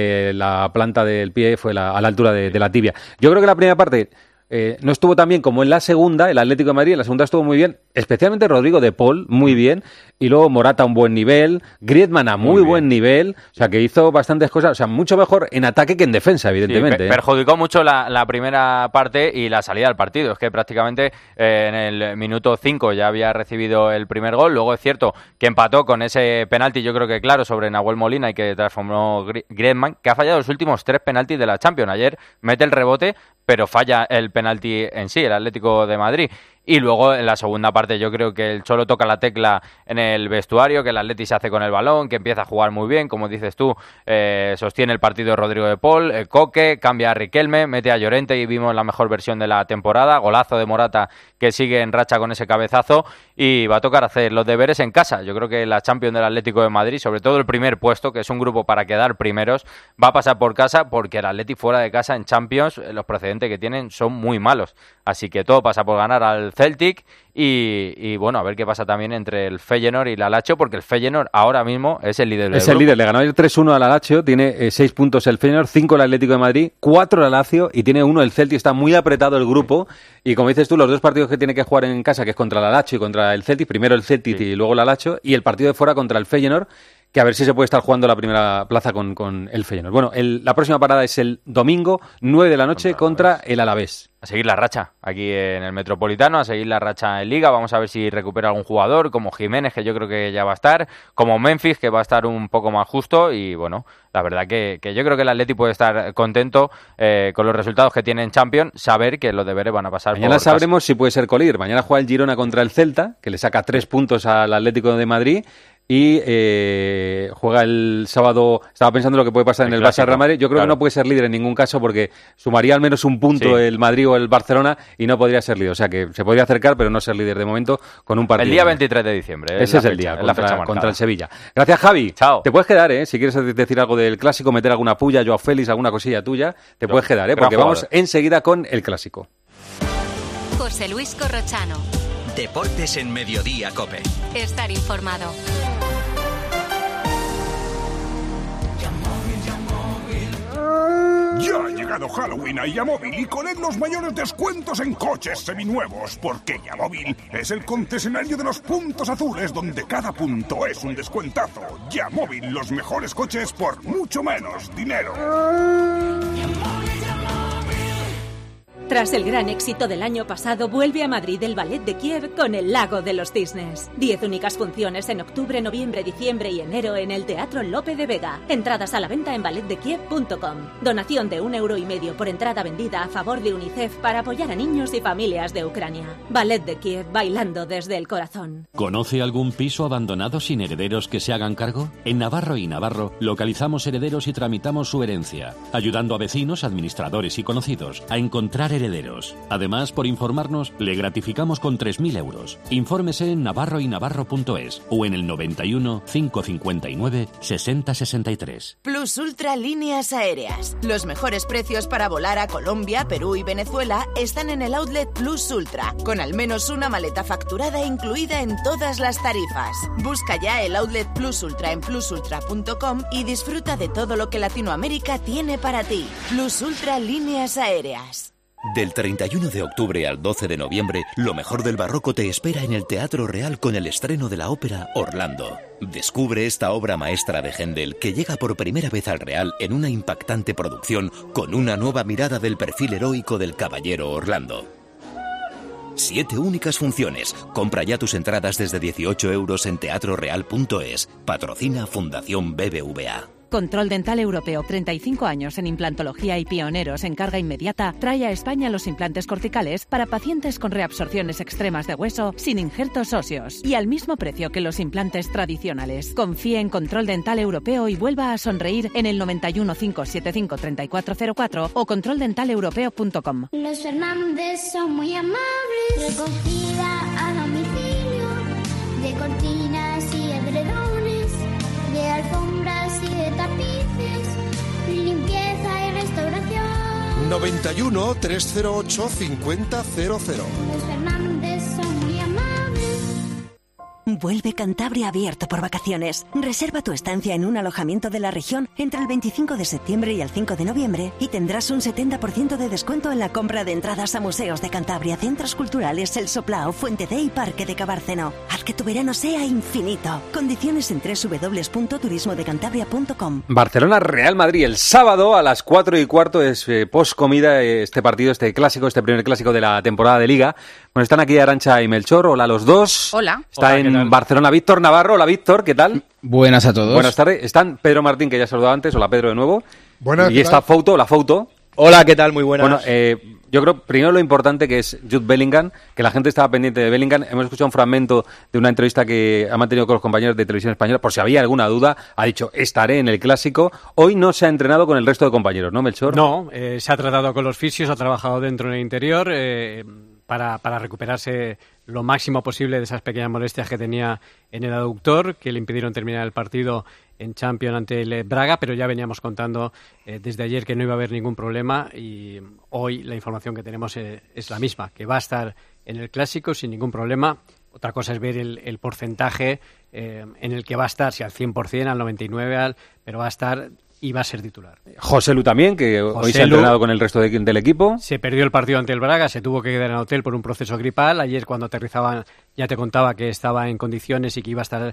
[SPEAKER 4] la planta del pie fue a la altura de la tibia. Yo creo que la primera parte no estuvo tan bien como en la segunda, el Atlético de Madrid. En la segunda estuvo muy bien, especialmente Rodrigo de Paul, muy bien, y luego Morata a un buen nivel, Griezmann a muy buen nivel, o sea que hizo bastantes cosas, o sea, mucho mejor en ataque que en defensa, evidentemente.
[SPEAKER 23] Sí, perjudicó mucho la primera parte y la salida del partido. Es que prácticamente en el minuto 5 ya había recibido el primer gol. Luego es cierto que empató con ese penalti, yo creo que claro, sobre Nahuel Molina, y que transformó Griezmann, que ha fallado los últimos 3 penaltis de la Champions. Ayer mete el rebote, pero falla el penalti en sí, el Atlético de Madrid. Y luego en la segunda parte yo creo que el Cholo toca la tecla en el vestuario, que el Atleti se hace con el balón, que empieza a jugar muy bien, como dices tú, sostiene el partido Rodrigo de Paul, Coque, cambia a Riquelme, mete a Llorente y vimos la mejor versión de la temporada, golazo de Morata que sigue en racha con ese cabezazo, y va a tocar hacer los deberes en casa. Yo creo que la Champions del Atlético de Madrid, sobre todo el primer puesto, que es un grupo para quedar primeros, va a pasar por casa, porque el Atleti fuera de casa en Champions, los precedentes que tienen son muy malos. Así que todo pasa por ganar al Celtic y bueno, a ver qué pasa también entre el Feyenoord y el Lazio, porque el Feyenoord ahora mismo es el líder del grupo.
[SPEAKER 4] Es el líder, le ganó el 3-1 al Lazio, tiene 6 puntos el Feyenoord, 5 el Atlético de Madrid, 4 el Lazio y tiene 1 el Celtic. Está muy apretado el grupo y como dices tú, los dos partidos que tiene que jugar en casa, que es contra el Lazio y contra el Celtic, primero el Celtic y luego el Lazio, y el partido de fuera contra el Feyenoord, que a ver si se puede estar jugando la primera plaza con el Feyenoord. Bueno, la próxima parada es el domingo, 9 de la noche, contra el Alavés.
[SPEAKER 23] A seguir la racha aquí en el Metropolitano, a seguir la racha en Liga. Vamos a ver si recupera algún jugador, como Jiménez, que yo creo que ya va a estar, como Memphis, que va a estar un poco más justo. Y bueno, la verdad que yo creo que el Atleti puede estar contento con los resultados que tiene en Champions, saber que los deberes van a pasar
[SPEAKER 4] Mañana sabremos si puede ser colíder. Mañana juega el Girona contra el Celta, que le saca 3 puntos al Atlético de Madrid. Y juega el sábado. Estaba pensando lo que puede pasar en el Barça Real Madrid. Yo creo que no puede ser líder en ningún caso, porque sumaría al menos un punto el Madrid o el Barcelona y no podría ser líder. O sea que se podría acercar, pero no ser líder de momento con un partido.
[SPEAKER 23] El día 23 de diciembre.
[SPEAKER 4] Ese es el día, contra el Sevilla. Gracias, Javi.
[SPEAKER 23] Chao.
[SPEAKER 4] Te puedes quedar, si quieres decir algo del clásico, meter alguna puya, Joao Félix, alguna cosilla tuya, te puedes quedar, porque vamos enseguida con el clásico.
[SPEAKER 2] José Luis Corrochano.
[SPEAKER 1] Deportes en Mediodía COPE.
[SPEAKER 2] Estar informado.
[SPEAKER 10] Ya ha llegado Halloween a Yamóvil y con él los mayores descuentos en coches seminuevos, porque Yamóvil es el concesionario de los puntos azules donde cada punto es un descuentazo. Yamóvil, los mejores coches por mucho menos dinero.
[SPEAKER 11] Tras el gran éxito del año pasado, vuelve a Madrid el Ballet de Kiev con El Lago de los Cisnes. 10 únicas funciones en octubre, noviembre, diciembre y enero en el Teatro Lope de Vega. Entradas a la venta en balletdekiev.com. Donación de 1,5 € por entrada vendida a favor de UNICEF para apoyar a niños y familias de Ucrania. Ballet de Kiev, bailando desde el corazón.
[SPEAKER 13] ¿Conoce algún piso abandonado sin herederos que se hagan cargo? En Navarro y Navarro localizamos herederos y tramitamos su herencia, ayudando a vecinos, administradores y conocidos a encontrar herederos. Además, por informarnos, le gratificamos con 3.000 euros. Infórmese en navarroynavarro.es o en el 91 559 6063.
[SPEAKER 24] Plus Ultra Líneas Aéreas. Los mejores precios para volar a Colombia, Perú y Venezuela están en el Outlet Plus Ultra, con al menos una maleta facturada incluida en todas las tarifas. Busca ya el Outlet Plus Ultra en plusultra.com y disfruta de todo lo que Latinoamérica tiene para ti. Plus Ultra Líneas Aéreas.
[SPEAKER 25] Del 31 de octubre al 12 de noviembre, lo mejor del barroco te espera en el Teatro Real con el estreno de la ópera Orlando. Descubre esta obra maestra de Händel que llega por primera vez al Real en una impactante producción con una nueva mirada del perfil heroico del caballero Orlando. 7 únicas funciones. Compra ya tus entradas desde 18 € en teatroreal.es. Patrocina Fundación BBVA.
[SPEAKER 26] Control Dental Europeo, 35 años en implantología y pioneros en carga inmediata, trae a España los implantes corticales para pacientes con reabsorciones extremas de hueso sin injertos óseos y al mismo precio que los implantes tradicionales. Confíe en Control Dental Europeo y vuelva a sonreír en el 91 575 3404 o controldentaleuropeo.com.
[SPEAKER 27] Los Fernández son muy amables. Recogida a domicilio de cortinas y edredones, de alfombras y de tapices, limpieza y restauración.
[SPEAKER 28] 91 308 5000.
[SPEAKER 27] Los Fernández son muy amables.
[SPEAKER 29] Vuelve Cantabria abierto por vacaciones. Reserva tu estancia en un alojamiento de la región entre el 25 de septiembre y el 5 de noviembre y tendrás un 70% de descuento en la compra de entradas a museos de Cantabria, centros culturales, El Soplao, Fuente D y Parque de Cabárceno. Haz que tu verano sea infinito. Condiciones en www.turismodecantabria.com.
[SPEAKER 4] Barcelona Real Madrid el sábado a las 4:15 es post comida este partido, este clásico, este primer clásico de la temporada de Liga. Bueno, están aquí Arantxa y Melchor. Hola a los dos.
[SPEAKER 5] Hola.
[SPEAKER 4] Está
[SPEAKER 5] Hola,
[SPEAKER 4] en Barcelona Víctor Navarro. Hola Víctor, ¿qué tal?
[SPEAKER 30] Buenas a todos.
[SPEAKER 4] Buenas tardes. Están Pedro Martín, que ya saludado antes. Hola Pedro de nuevo.
[SPEAKER 9] Buenas.
[SPEAKER 4] Y está Fouto, la Fouto.
[SPEAKER 30] Hola, ¿qué tal? Muy buenas.
[SPEAKER 4] Bueno, yo creo primero lo importante que es Jude Bellingham, que la gente estaba pendiente de Bellingham. Hemos escuchado un fragmento de una entrevista que ha mantenido con los compañeros de Televisión Española, por si había alguna duda. Ha dicho, estaré en el Clásico. Hoy no se ha entrenado con el resto de compañeros, ¿no, Melchor?
[SPEAKER 3] No, se ha tratado con los fisios, ha trabajado dentro en el interior para recuperarse lo máximo posible de esas pequeñas molestias que tenía en el aductor, que le impidieron terminar el partido en Champions ante el Braga, pero ya veníamos contando desde ayer que no iba a haber ningún problema y hoy la información que tenemos es la misma, que va a estar en el Clásico sin ningún problema. Otra cosa es ver el porcentaje en el que va a estar, si al 100%, al 99%, pero va a estar y va a ser titular.
[SPEAKER 4] José Lu también, que hoy se ha entrenado con el resto del equipo.
[SPEAKER 3] Se perdió el partido ante el Braga, se tuvo que quedar en el hotel por un proceso gripal. Ayer cuando aterrizaban ya te contaba que estaba en condiciones y que iba a estar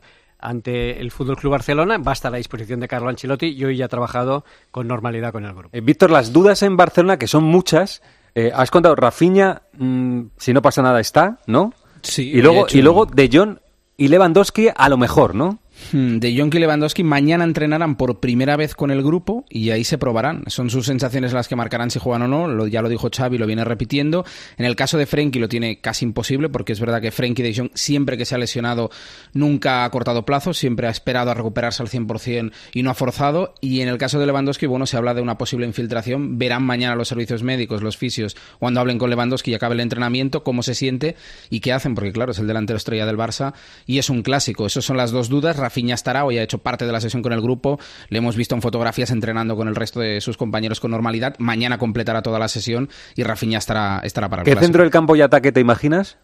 [SPEAKER 6] ante el Fútbol Club Barcelona, va a estar a disposición de Carlo Ancelotti y hoy ya ha trabajado con normalidad con el grupo.
[SPEAKER 4] Víctor, las dudas en Barcelona, que son muchas, has contado, Rafinha, si no pasa nada está, ¿no?
[SPEAKER 14] Sí.
[SPEAKER 4] Y luego De Jong y Lewandowski a lo mejor, ¿no?
[SPEAKER 14] De Jong y Lewandowski mañana entrenarán por primera vez con el grupo y ahí se probarán. Son sus sensaciones las que marcarán si juegan o no. Ya lo dijo Xavi, lo viene repitiendo. En el caso de Frenkie lo tiene casi imposible, porque es verdad que Frenkie de Jong siempre que se ha lesionado nunca ha cortado plazos, siempre ha esperado a recuperarse al 100% y no ha forzado. Y en el caso de Lewandowski, bueno, se habla de una posible infiltración. Verán mañana los servicios médicos, los fisios, cuando hablen con Lewandowski y acabe el entrenamiento, cómo se siente y qué hacen, porque claro, es el delantero estrella del Barça y es un clásico. Esas son las dos dudas. Rafinha estará, hoy ha hecho parte de la sesión con el grupo, le hemos visto en fotografías entrenando con el resto de sus compañeros con normalidad, mañana completará toda la sesión y Rafinha estará para el
[SPEAKER 4] ¿Qué
[SPEAKER 14] clásico.
[SPEAKER 4] centro del campo y ataque te imaginas?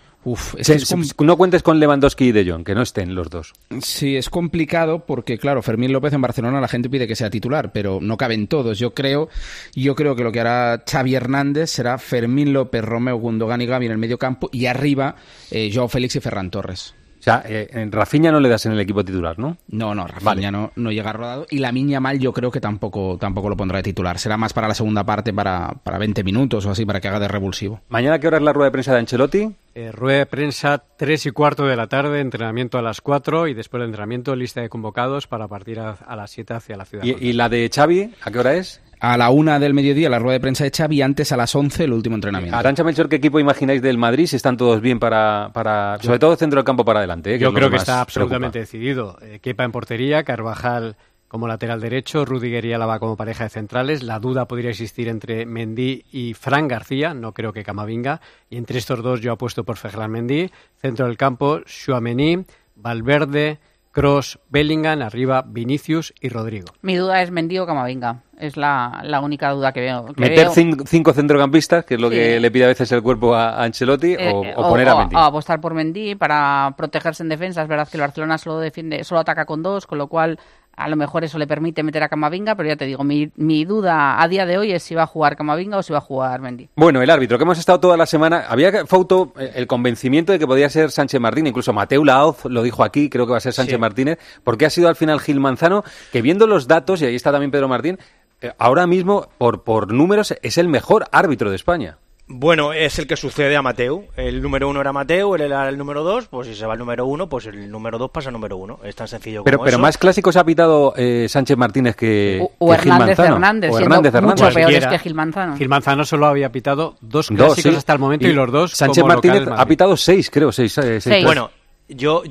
[SPEAKER 14] Es
[SPEAKER 4] no cuentes con Lewandowski y De Jong, que no estén los dos.
[SPEAKER 14] Sí, es complicado porque, claro, Fermín López en Barcelona la gente pide que sea titular, pero no caben todos. Yo creo que lo que hará Xavi Hernández será Fermín López, Romeu, Gundogan y Gavi en el medio campo y arriba Joao Félix y Ferran Torres.
[SPEAKER 4] O sea, en Rafinha no le das en el equipo titular, ¿no?
[SPEAKER 14] No, Rafinha no llega rodado. Y Lamine Yamal yo creo que tampoco lo pondrá de titular. Será más para la segunda parte, para 20 minutos o así, para que haga de revulsivo.
[SPEAKER 4] ¿Mañana qué hora es la rueda de prensa de Ancelotti?
[SPEAKER 6] Rueda de prensa 3:15 de la tarde, entrenamiento a las 4 y después del entrenamiento lista de convocados para partir a las 7 hacia la ciudad.
[SPEAKER 4] ¿Y la de Xavi, a qué hora es?
[SPEAKER 14] A la 1 del mediodía la rueda de prensa de Xavi, antes a las 11 el último entrenamiento.
[SPEAKER 4] Arantxa Melchor, ¿qué equipo imagináis del Madrid? Si están todos bien para sobre todo centro del campo para adelante.
[SPEAKER 6] Yo creo que está absolutamente decidido. Kepa en portería, Carvajal como lateral derecho, Rudiger y Álava como pareja de centrales. La duda podría existir entre Mendy y Fran García, no creo que Camavinga. Y entre estos dos yo apuesto por Ferland Mendy. Centro del campo, Tchouaméni, Valverde, Kroos, Bellingham, arriba Vinicius y Rodrigo.
[SPEAKER 15] Mi duda es Mendy o Camavinga. Es la única duda que veo.
[SPEAKER 4] ¿Meter 5 centrocampistas, que es lo que le pide a veces el cuerpo a Ancelotti, o poner a Mendy?
[SPEAKER 15] O apostar por Mendy para protegerse en defensa. Es verdad que el Barcelona solo ataca con 2, con lo cual a lo mejor eso le permite meter a Camavinga, pero ya te digo, mi duda a día de hoy es si va a jugar Camavinga o si va a jugar Mendy.
[SPEAKER 4] Bueno, el árbitro, que hemos estado toda la semana, había el convencimiento de que podía ser Sánchez Martínez, incluso Mateu Laoz lo dijo aquí, creo que va a ser Sánchez Martínez, porque ha sido al final Gil Manzano, que viendo los datos, y ahí está también Pedro Martín, ahora mismo, por números, es el mejor árbitro de España.
[SPEAKER 16] Bueno, es el que sucede a Mateu. El número 1 era Mateu, él era el número 2, pues si se va el número 1, pues el número 2 pasa al número 1. Es tan sencillo como eso.
[SPEAKER 4] Pero más clásicos ha pitado Sánchez Martínez que
[SPEAKER 15] Gil Manzano.
[SPEAKER 4] O Hernández Hernández.
[SPEAKER 15] Mucho peores que Gil Manzano.
[SPEAKER 6] Gil Manzano solo había pitado 2 clásicos hasta el momento y los 2
[SPEAKER 4] Sánchez
[SPEAKER 6] como
[SPEAKER 4] Martínez
[SPEAKER 6] local
[SPEAKER 4] ha pitado 6, creo. 6.
[SPEAKER 16] Bueno, yo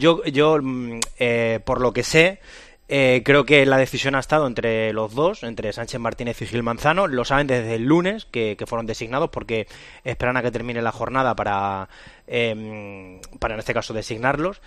[SPEAKER 16] por lo que sé, creo que la decisión ha estado entre los dos, entre Sánchez Martínez y Gil Manzano. Lo saben desde el lunes que fueron designados, porque esperan a que termine la jornada para en este caso designarlos.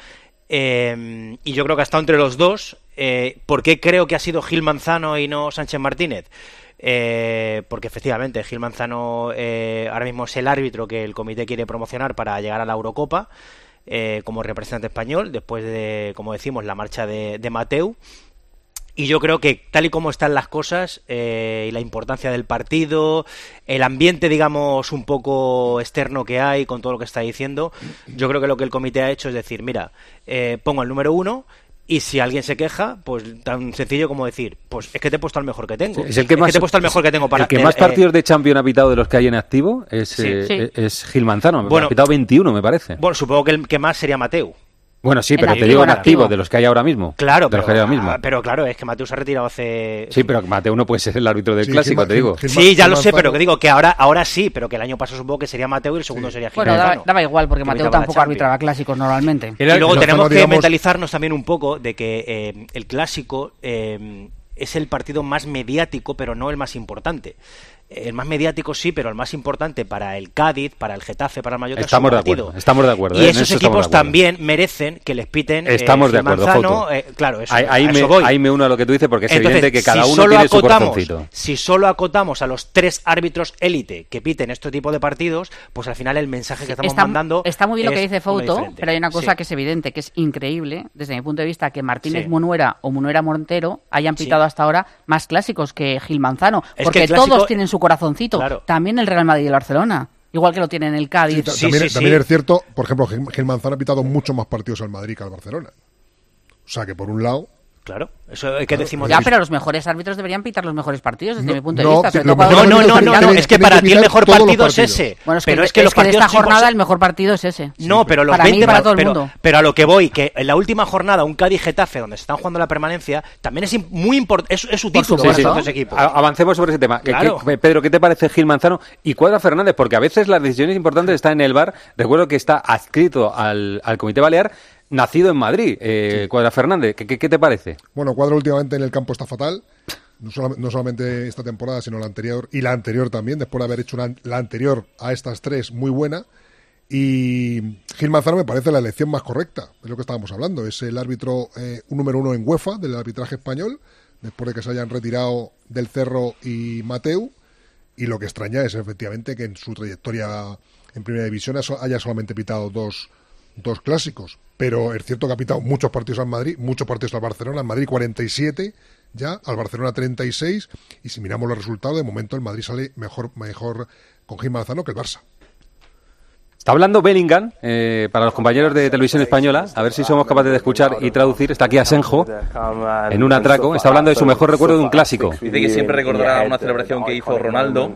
[SPEAKER 16] Y yo creo que ha estado entre los dos. ¿Por qué creo que ha sido Gil Manzano y no Sánchez Martínez? Porque efectivamente Gil Manzano ahora mismo es el árbitro que el comité quiere promocionar para llegar a la Eurocopa. Como representante español, después de, como decimos, la marcha de Mateu. Y yo creo que tal y como están las cosas, y la importancia del partido, el ambiente, digamos, un poco externo que hay con todo lo que está diciendo, yo creo que lo que el comité ha hecho es decir, mira, pongo el número 1, y si alguien se queja, pues tan sencillo como decir, pues es que te he puesto al mejor que tengo.
[SPEAKER 4] Es el que más,
[SPEAKER 16] te he puesto al mejor que tengo para...
[SPEAKER 4] El que más partidos de Champions ha pitado de los que hay en activo es Gil Manzano. Bueno, ha pitado 21, me parece.
[SPEAKER 16] Bueno, supongo que el que más sería Mateu.
[SPEAKER 4] Bueno, sí, pero te digo en activo, de los que hay ahora mismo.
[SPEAKER 16] Claro,
[SPEAKER 4] pero
[SPEAKER 16] claro, es que Mateu se ha retirado hace...
[SPEAKER 4] Sí, pero Mateu no puede ser el árbitro del clásico, te digo.
[SPEAKER 16] Sí, ya lo sé, pero que digo que ahora sí, pero que el año pasado supongo que sería Mateu y el segundo sería Gil Manzano.
[SPEAKER 15] Bueno, daba igual, porque Mateu tampoco arbitraba clásicos normalmente.
[SPEAKER 16] Y luego tenemos que mentalizarnos también un poco de que el clásico es el partido más mediático, pero no el más importante. El más mediático sí, pero el más importante para el Cádiz, para el Getafe, para el Mallorca
[SPEAKER 4] estamos de acuerdo.
[SPEAKER 16] Y esos equipos también merecen que les piten
[SPEAKER 4] estamos de acuerdo,
[SPEAKER 16] Manzano, claro, eso,
[SPEAKER 4] ahí me uno a lo que tú dices, porque es evidente que cada uno tiene su corazoncito.
[SPEAKER 16] Si solo acotamos a los 3 árbitros élite que piten este tipo de partidos, pues al final el mensaje que estamos mandando
[SPEAKER 15] está muy bien lo que dice Fouto, pero hay una cosa que es evidente, que es increíble, desde mi punto de vista, que Martínez Munuera o Munuera Montero hayan pitado hasta ahora más clásicos que Gil Manzano, porque todos tienen su corazoncito, también el Real Madrid y el Barcelona, igual que lo tienen el Cádiz.
[SPEAKER 9] También es cierto, por ejemplo, Gil Manzano ha pitado mucho más partidos al Madrid que al Barcelona. O sea que por un lado...
[SPEAKER 16] Claro, eso es que decimos...
[SPEAKER 15] Ya, pero los mejores árbitros deberían pitar los mejores partidos, desde mi punto de vista.
[SPEAKER 16] No, es que para ti el mejor partido es ese.
[SPEAKER 15] Bueno,
[SPEAKER 16] pero
[SPEAKER 15] es que de esta jornada el mejor partido es ese.
[SPEAKER 16] No, pero los
[SPEAKER 15] para
[SPEAKER 16] 20
[SPEAKER 15] mí, para todo el mundo.
[SPEAKER 16] Pero a lo que voy, que en la última jornada, un Cádiz-Getafe, donde se están jugando la permanencia, también es muy importante, es su título para esos dos equipos.
[SPEAKER 4] Avancemos sobre ese tema.
[SPEAKER 16] Claro.
[SPEAKER 4] Pedro, ¿qué te parece Gil Manzano y Cuadra Fernández? Porque a veces las decisiones importantes están en el VAR. Recuerdo que está adscrito al Comité Balear, nacido en Madrid, Cuadra Fernández. ¿Qué te parece?
[SPEAKER 9] Bueno, Cuadra últimamente en el campo está fatal. No solamente esta temporada, sino la anterior y la anterior también, después de haber hecho la anterior a estas tres muy buena. Y Gil Manzano me parece la elección más correcta, es lo que estábamos hablando. Es el árbitro número 1 en UEFA del arbitraje español, después de que se hayan retirado Del Cerro y Mateu. Y lo que extraña es efectivamente que en su trayectoria en Primera División haya solamente pitado dos clásicos. Pero es cierto que ha pitado muchos partidos al Madrid, muchos partidos al Barcelona. En Madrid 47 ya, al Barcelona 36. Y si miramos los resultados, de momento el Madrid sale mejor con Gil Manzano que el Barça.
[SPEAKER 4] Está hablando Bellingham, para los compañeros de Televisión Española, a ver si somos capaces de escuchar y traducir. Está aquí Asenjo, en un atraco, está hablando de su mejor recuerdo de un clásico.
[SPEAKER 7] Dice que siempre recordará una celebración que hizo Ronaldo.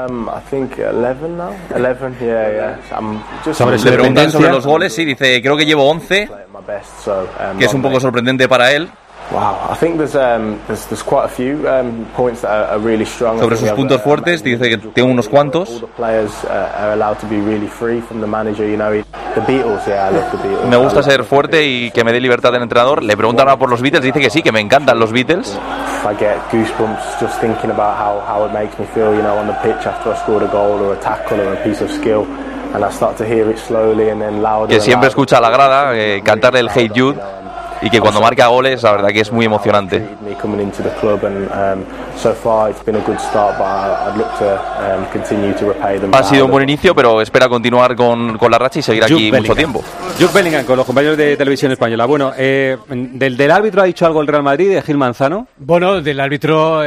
[SPEAKER 7] Le preguntan sobre los goles, sí, dice, creo que llevo 11, que es un poco sorprendente para él. Sobre sus puntos fuertes, dice que tiene unos cuantos. Me gusta ser fuerte y que me dé libertad del entrenador. Le preguntan ahora por los Beatles, dice que sí, que me encantan los Beatles. Que siempre escucha a la grada cantarle el Hey Jude. Y que cuando marca goles, la verdad que es muy emocionante. Ha sido un buen inicio, pero espera continuar con la racha y seguir aquí mucho tiempo.
[SPEAKER 4] Jude Bellingham, con los compañeros de Televisión Española. Bueno, del árbitro ha dicho algo el Real Madrid, de Gil Manzano.
[SPEAKER 6] Bueno, del árbitro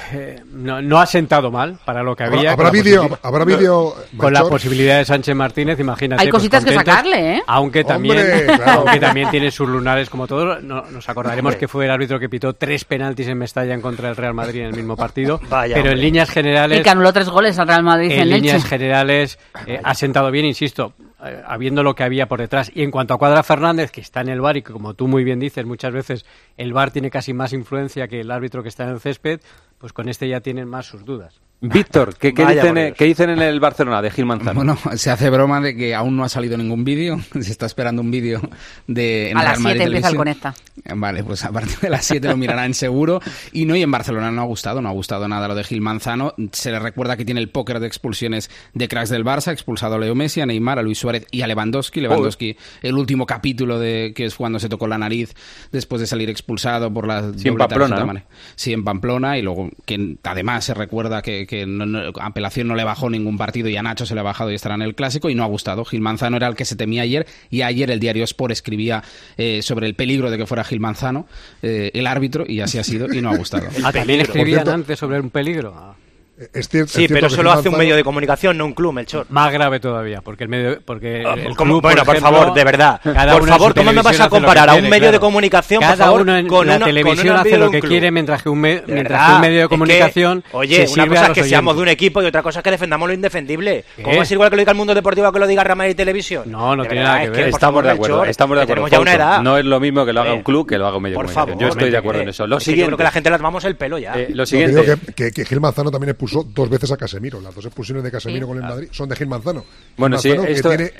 [SPEAKER 6] no ha sentado mal para lo que había.
[SPEAKER 9] Habrá vídeo
[SPEAKER 6] con la posibilidad de Sánchez Martínez, imagínate.
[SPEAKER 15] Hay cositas que sacarle, ¿eh?
[SPEAKER 6] Aunque también tiene sus lunares como todos. Nos acordaremos que fue el árbitro que pitó 3 penaltis en Mestalla en contra del Real Madrid en el mismo partido. Pero en líneas generales...
[SPEAKER 15] Y que anuló 3 goles al Real Madrid en
[SPEAKER 6] líneas Leche. Generales ha sentado bien, insisto, habiendo lo que había por detrás. Y en cuanto a Cuadra Fernández, que está en el VAR y que, como tú muy bien dices, muchas veces el VAR tiene casi más influencia que el árbitro que está en el césped, pues con este ya tienen más sus dudas.
[SPEAKER 4] Víctor, ¿qué dicen en el Barcelona de Gil Manzano?
[SPEAKER 14] Bueno, se hace broma de que aún no ha salido ningún vídeo. Se está esperando un vídeo de...
[SPEAKER 15] A las 7 empieza el Conecta.
[SPEAKER 14] Vale, pues a partir de las 7 lo mirarán seguro. Y en Barcelona no ha gustado nada lo de Gil Manzano. Se le recuerda que tiene el póker de expulsiones de cracks del Barça, expulsado a Leo Messi, a Neymar, a Luis Suárez y a Lewandowski. El último capítulo que es cuando se tocó la nariz después de salir expulsado por la...
[SPEAKER 4] Sí, en Pamplona, ¿no?
[SPEAKER 14] Sí, en Pamplona, y luego que además se recuerda que apelación no le bajó ningún partido y a Nacho se le ha bajado y estará en el Clásico, y no ha gustado. Gil Manzano era el que se temía ayer, y ayer el diario Sport escribía sobre el peligro de que fuera Gil Manzano el árbitro, y así ha sido y no ha gustado.
[SPEAKER 6] También escribían antes sobre un peligro.
[SPEAKER 16] Sí, pero eso lo hace un medio de comunicación, no un club, Melchor.
[SPEAKER 6] Más grave todavía, porque el
[SPEAKER 16] club, bueno, por favor, de verdad. Por favor, ¿cómo me vas a comparar a un medio de comunicación, por favor,
[SPEAKER 6] con la televisión hace lo que quiere, mientras que un medio de comunicación
[SPEAKER 16] oye, una cosa es que seamos de un equipo y otra cosa es que defendamos lo indefendible. ¿Cómo es igual que lo diga el Mundo Deportivo que lo diga Real Madrid Televisión?
[SPEAKER 6] No tiene nada que ver.
[SPEAKER 4] Estamos de acuerdo.
[SPEAKER 16] Tenemos ya una edad.
[SPEAKER 4] No es lo mismo que lo haga un club que lo haga un medio de comunicación. Yo estoy de acuerdo en eso. Lo siguiente,
[SPEAKER 16] yo creo que la gente le tomamos el pelo ya.
[SPEAKER 4] Lo siguiente,
[SPEAKER 9] que Gil Manzano también expulsó 2 veces a Casemiro. Las 2 expulsiones de Casemiro con el Madrid son de Gil Manzano.
[SPEAKER 4] Bueno,
[SPEAKER 9] Gil Manzano,
[SPEAKER 4] sí,
[SPEAKER 9] tiene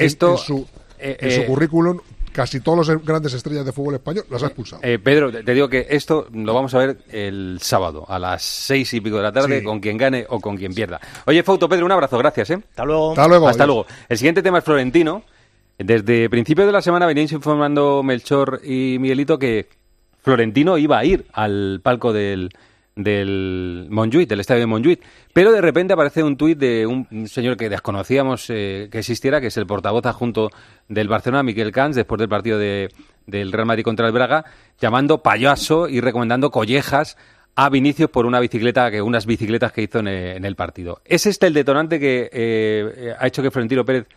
[SPEAKER 9] en su currículum casi todas las grandes estrellas de fútbol español las ha expulsado.
[SPEAKER 4] Pedro, te digo que esto lo vamos a ver el sábado a las 6 y pico de la tarde, con quien gane o con quien pierda. Oye, Fauto, Pedro, un abrazo, gracias.
[SPEAKER 16] Hasta luego.
[SPEAKER 4] Hasta luego. El siguiente tema es Florentino. Desde principios de la semana veníais informando Melchor y Miguelito que Florentino iba a ir al palco del Montjuïc, del estadio de Montjuïc, pero de repente aparece un tuit de un señor que desconocíamos que existiera, que es el portavoz adjunto del Barcelona, Miquel Camps, después del partido del Real Madrid contra el Braga, llamando payaso y recomendando collejas a Vinicius por unas bicicletas que hizo en el partido. ¿Es este el detonante que ha hecho que Florentino Pérez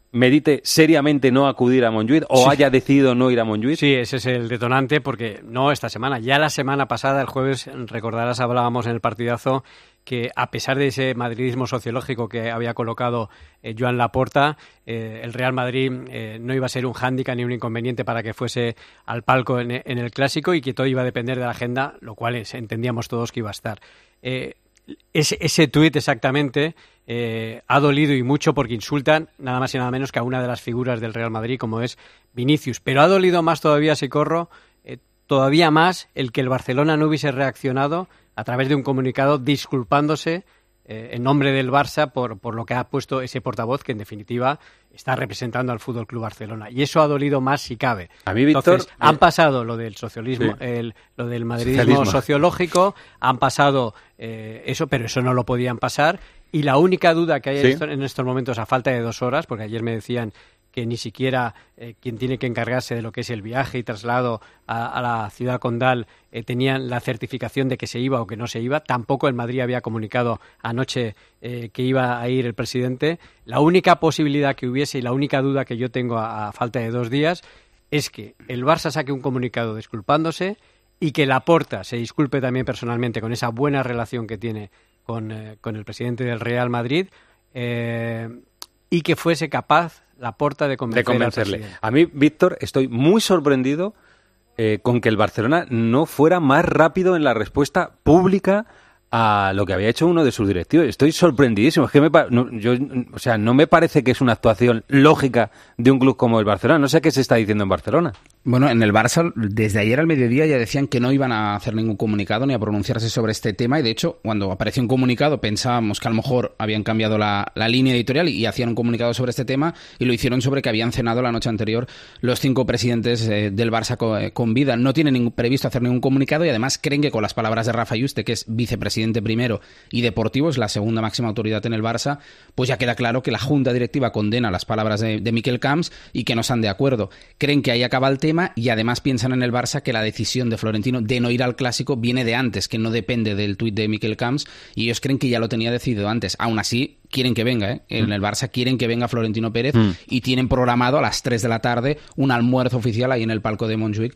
[SPEAKER 4] medite seriamente no acudir a Montjuïc o haya decidido no ir a Montjuïc?
[SPEAKER 6] Sí, ese es el detonante, porque no esta semana, ya la semana pasada, el jueves, recordarás, hablábamos en el partidazo que a pesar de ese madridismo sociológico que había colocado Joan Laporta, el Real Madrid no iba a ser un hándicap ni un inconveniente para que fuese al palco en el Clásico y que todo iba a depender de la agenda, lo cual entendíamos todos que iba a estar. Ese tuit exactamente ha dolido y mucho porque insultan nada más y nada menos que a una de las figuras del Real Madrid como es Vinicius, pero ha dolido más todavía, Sicorro, todavía más el que el Barcelona no hubiese reaccionado a través de un comunicado disculpándose en nombre del Barça por lo que ha puesto ese portavoz que en definitiva está representando al FC Barcelona, y eso ha dolido más si cabe.
[SPEAKER 4] A mí, Víctor,
[SPEAKER 6] entonces, han pasado lo del socialismo, lo del madridismo sociológico, han pasado eso, pero eso no lo podían pasar, y la única duda que hay en estos momentos, a falta de 2 horas, porque ayer me decían que ni siquiera quien tiene que encargarse de lo que es el viaje y traslado a la ciudad condal tenían la certificación de que se iba o que no se iba. Tampoco el Madrid había comunicado anoche que iba a ir el presidente. La única posibilidad que hubiese y la única duda que yo tengo a falta de 2 días es que el Barça saque un comunicado disculpándose y que Laporta se disculpe también personalmente con esa buena relación que tiene con el presidente del Real Madrid y que fuese capaz Laporta de convencerle.
[SPEAKER 4] A mí, Víctor, estoy muy sorprendido con que el Barcelona no fuera más rápido en la respuesta pública a lo que había hecho uno de sus directivos. Estoy sorprendidísimo. Es que no me parece que es una actuación lógica de un club como el Barcelona. No sé qué se está diciendo en Barcelona.
[SPEAKER 14] Bueno, en el Barça, desde ayer al mediodía ya decían que no iban a hacer ningún comunicado ni a pronunciarse sobre este tema, y de hecho, cuando apareció un comunicado pensábamos que a lo mejor habían cambiado la línea editorial y hacían un comunicado sobre este tema, y lo hicieron sobre que habían cenado la noche anterior los 5 presidentes del Barça con vida. No tienen previsto hacer ningún comunicado, y además creen que con las palabras de Rafa Yuste, que es vicepresidente primero y deportivo, es la segunda máxima autoridad en el Barça, pues ya queda claro que la junta directiva condena las palabras de Miquel Camps y que no están de acuerdo. Creen que ahí acaba el tema, y además piensan en el Barça que la decisión de Florentino de no ir al Clásico viene de antes, que no depende del tuit de Miquel Camps, y ellos creen que ya lo tenía decidido antes. Aún así, quieren que venga, en el Barça quieren que venga Florentino Pérez, y tienen programado a las 3 de la tarde un almuerzo oficial ahí en el palco de Montjuïc.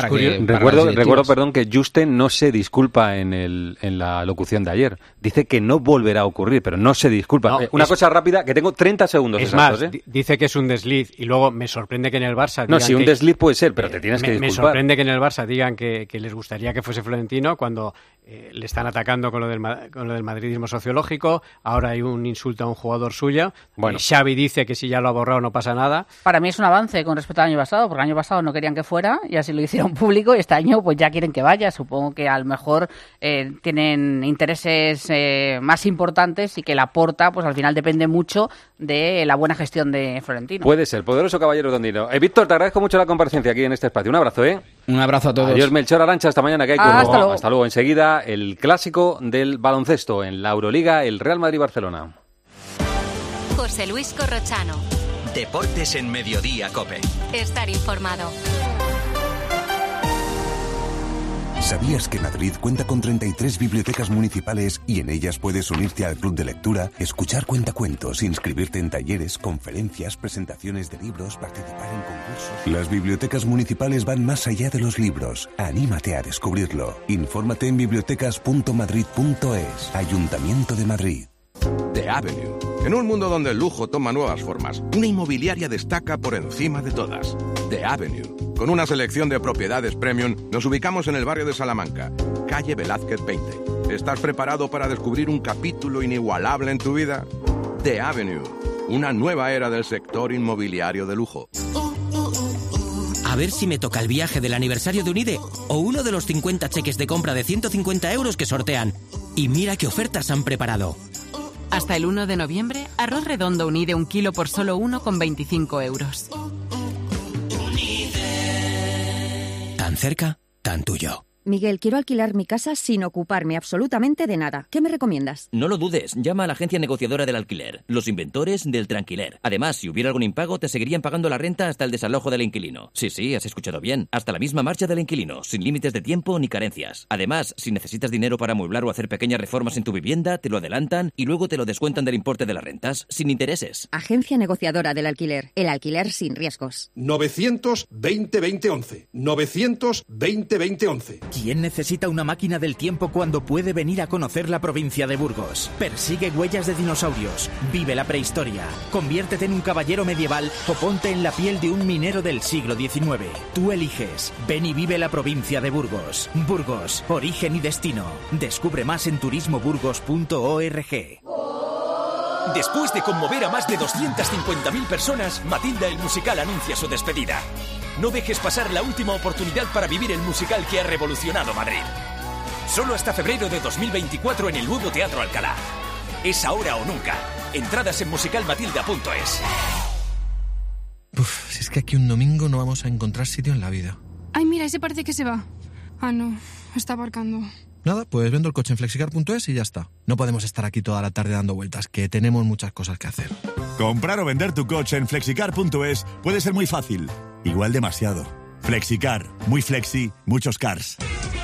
[SPEAKER 4] Recuerdo que Juste no se disculpa en la locución de ayer. Dice que no volverá a ocurrir, pero no se disculpa. Una cosa rápida, que tengo 30 segundos.
[SPEAKER 6] Es exactos, más, dice que es un desliz, y luego me sorprende que en el Barça digan
[SPEAKER 4] un desliz puede ser, pero te tienes que disculpar.
[SPEAKER 6] Me sorprende que en el Barça digan que les gustaría que fuese Florentino cuando le están atacando con lo del madridismo sociológico. Ahora hay un insulto a un jugador suyo. Bueno, Xavi dice que si ya lo ha borrado no pasa nada.
[SPEAKER 15] Para mí es un avance con respecto al año pasado, porque el año pasado no querían que fuera y así lo hicieron público, y este año pues ya quieren que vaya. Supongo que a lo mejor tienen intereses más importantes, y que Laporta pues al final depende mucho de la buena gestión de Florentino.
[SPEAKER 4] Puede ser, poderoso caballero tondino. Víctor, te agradezco mucho la comparecencia aquí en este espacio. Un abrazo,
[SPEAKER 14] Un abrazo a todos.
[SPEAKER 4] Adiós, Melchor Arancha, hasta mañana, que hay
[SPEAKER 15] hasta luego.
[SPEAKER 4] Hasta luego. Enseguida, el clásico del baloncesto en la Euroliga, el Real Madrid-Barcelona.
[SPEAKER 2] José Luis Corrochano.
[SPEAKER 25] Deportes en Mediodía, COPE.
[SPEAKER 2] Estar informado.
[SPEAKER 10] ¿Sabías que Madrid cuenta con 33 bibliotecas municipales y en ellas puedes unirte al club de lectura, escuchar cuentacuentos, inscribirte en talleres, conferencias, presentaciones de libros, participar en concursos? Las bibliotecas municipales van más allá de los libros. Anímate a descubrirlo. Infórmate en bibliotecas.madrid.es. Ayuntamiento de Madrid.
[SPEAKER 1] The Avenue. En un mundo donde el lujo toma nuevas formas, una inmobiliaria destaca por encima de todas. The Avenue. Con una selección de propiedades premium, nos ubicamos en el barrio de Salamanca, calle Velázquez 20. ¿Estás preparado para descubrir un capítulo inigualable en tu vida? The Avenue. Una nueva era del sector inmobiliario de lujo.
[SPEAKER 8] A ver si me toca el viaje del aniversario de Unide o uno de los 50 cheques de compra de 150 euros que sortean. Y mira qué ofertas han preparado.
[SPEAKER 26] Hasta el 1 de noviembre, arroz redondo Unide 1 kilo por solo 1,25 euros.
[SPEAKER 8] Tan cerca, tan tuyo.
[SPEAKER 11] Miguel, quiero alquilar mi casa sin ocuparme absolutamente de nada. ¿Qué me recomiendas?
[SPEAKER 12] No lo dudes, llama a la agencia negociadora del alquiler, los inventores del tranquiler. Además, si hubiera algún impago, te seguirían pagando la renta hasta el desalojo del inquilino. Sí, has escuchado bien. Hasta la misma marcha del inquilino, sin límites de tiempo ni carencias. Además, si necesitas dinero para amueblar o hacer pequeñas reformas en tu vivienda, te lo adelantan y luego te lo descuentan del importe de las rentas, sin intereses.
[SPEAKER 11] Agencia negociadora del alquiler. El alquiler sin riesgos.
[SPEAKER 28] 920-2011. 920-2011.
[SPEAKER 13] ¿Quién necesita una máquina del tiempo cuando puede venir a conocer la provincia de Burgos? Persigue huellas de dinosaurios, vive la prehistoria, conviértete en un caballero medieval o ponte en la piel de un minero del siglo XIX. Tú eliges. Ven y vive la provincia de Burgos. Burgos, origen y destino. Descubre más en turismoburgos.org.
[SPEAKER 17] Después de conmover a más de 250.000 personas, Matilda el musical anuncia su despedida. No dejes pasar la última oportunidad para vivir el musical que ha revolucionado Madrid. Solo hasta febrero de 2024 en el nuevo Teatro Alcalá. Es ahora o nunca. Entradas en musicalmatilda.es.
[SPEAKER 18] Si es que aquí un domingo no vamos a encontrar sitio en la vida.
[SPEAKER 19] Ay, mira, ese parece que se va. Ah, no, está aparcando.
[SPEAKER 18] Nada, pues vendo el coche en flexicar.es y ya está. No podemos estar aquí toda la tarde dando vueltas, que tenemos muchas cosas que hacer.
[SPEAKER 20] Comprar o vender tu coche en flexicar.es puede ser muy fácil. Igual demasiado. Flexicar. Muy flexi, muchos cars.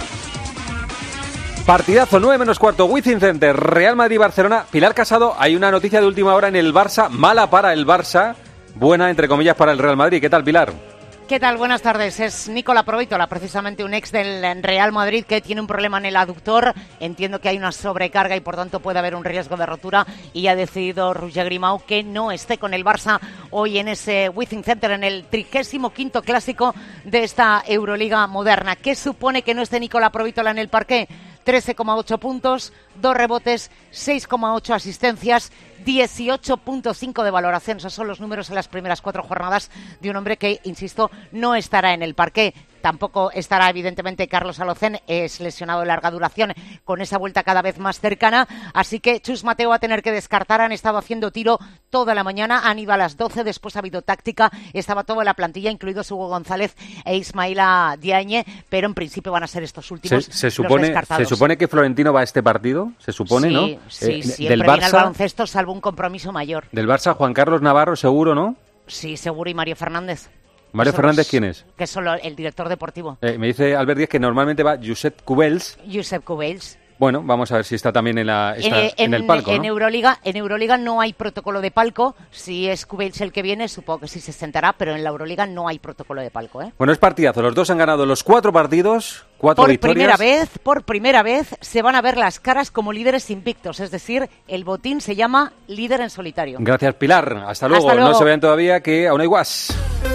[SPEAKER 4] Partidazo, 9:15, Wizzing Center, Real Madrid-Barcelona. Pilar Casado, hay una noticia de última hora en el Barça, mala para el Barça, buena, entre comillas, para el Real Madrid. ¿Qué tal, Pilar?
[SPEAKER 21] ¿Qué tal? Buenas tardes. Es Nicola Provítola, precisamente un ex del Real Madrid que tiene un problema en el aductor. Entiendo que hay una sobrecarga y por tanto puede haber un riesgo de rotura y ha decidido Roger Grimau que no esté con el Barça hoy en ese Wizzing Center, en el 35º clásico de esta Euroliga moderna. ¿Qué supone que no esté Nicola Provítola en el parqué? 13,8 puntos, 2 rebotes, 6,8 asistencias, 18,5 de valoración. Esos son los números en las primeras 4 jornadas de un hombre que, insisto, no estará en el parqué. Tampoco estará, evidentemente, Carlos Alocén, es lesionado de larga duración, con esa vuelta cada vez más cercana. Así que Chus Mateo va a tener que descartar. Han estado haciendo tiro toda la mañana, han ido a las 12, después ha habido táctica. Estaba toda la plantilla, incluidos Hugo González e Ismaila Diagne, pero en principio van a ser estos últimos los descartados.
[SPEAKER 4] Se supone que Florentino va a este partido, se supone,
[SPEAKER 21] sí,
[SPEAKER 4] ¿no?
[SPEAKER 21] Sí, siempre viene al baloncesto, salvo un compromiso mayor.
[SPEAKER 4] Del Barça, Juan Carlos Navarro, seguro, ¿no?
[SPEAKER 21] Sí, seguro, y Mario Fernández.
[SPEAKER 4] ¿Mario Fernández quién es?
[SPEAKER 21] Que es solo el director deportivo.
[SPEAKER 4] Me dice Albert Díez que normalmente va Josep Cubells.
[SPEAKER 21] Josep Cubells.
[SPEAKER 4] Bueno, vamos a ver si está también en el palco,
[SPEAKER 21] en
[SPEAKER 4] ¿no?
[SPEAKER 21] Euroliga no hay protocolo de palco. Si es Cubells el que viene, supongo que sí se sentará, pero en la Euroliga no hay protocolo de palco, ¿eh?
[SPEAKER 4] Bueno, es partidazo. Los dos han ganado los 4 partidos, 4 victorias.
[SPEAKER 21] Por primera vez se van a ver las caras como líderes invictos. Es decir, el botín se llama líder en solitario.
[SPEAKER 4] Gracias, Pilar. Hasta luego. No se vean todavía que aún hay guas.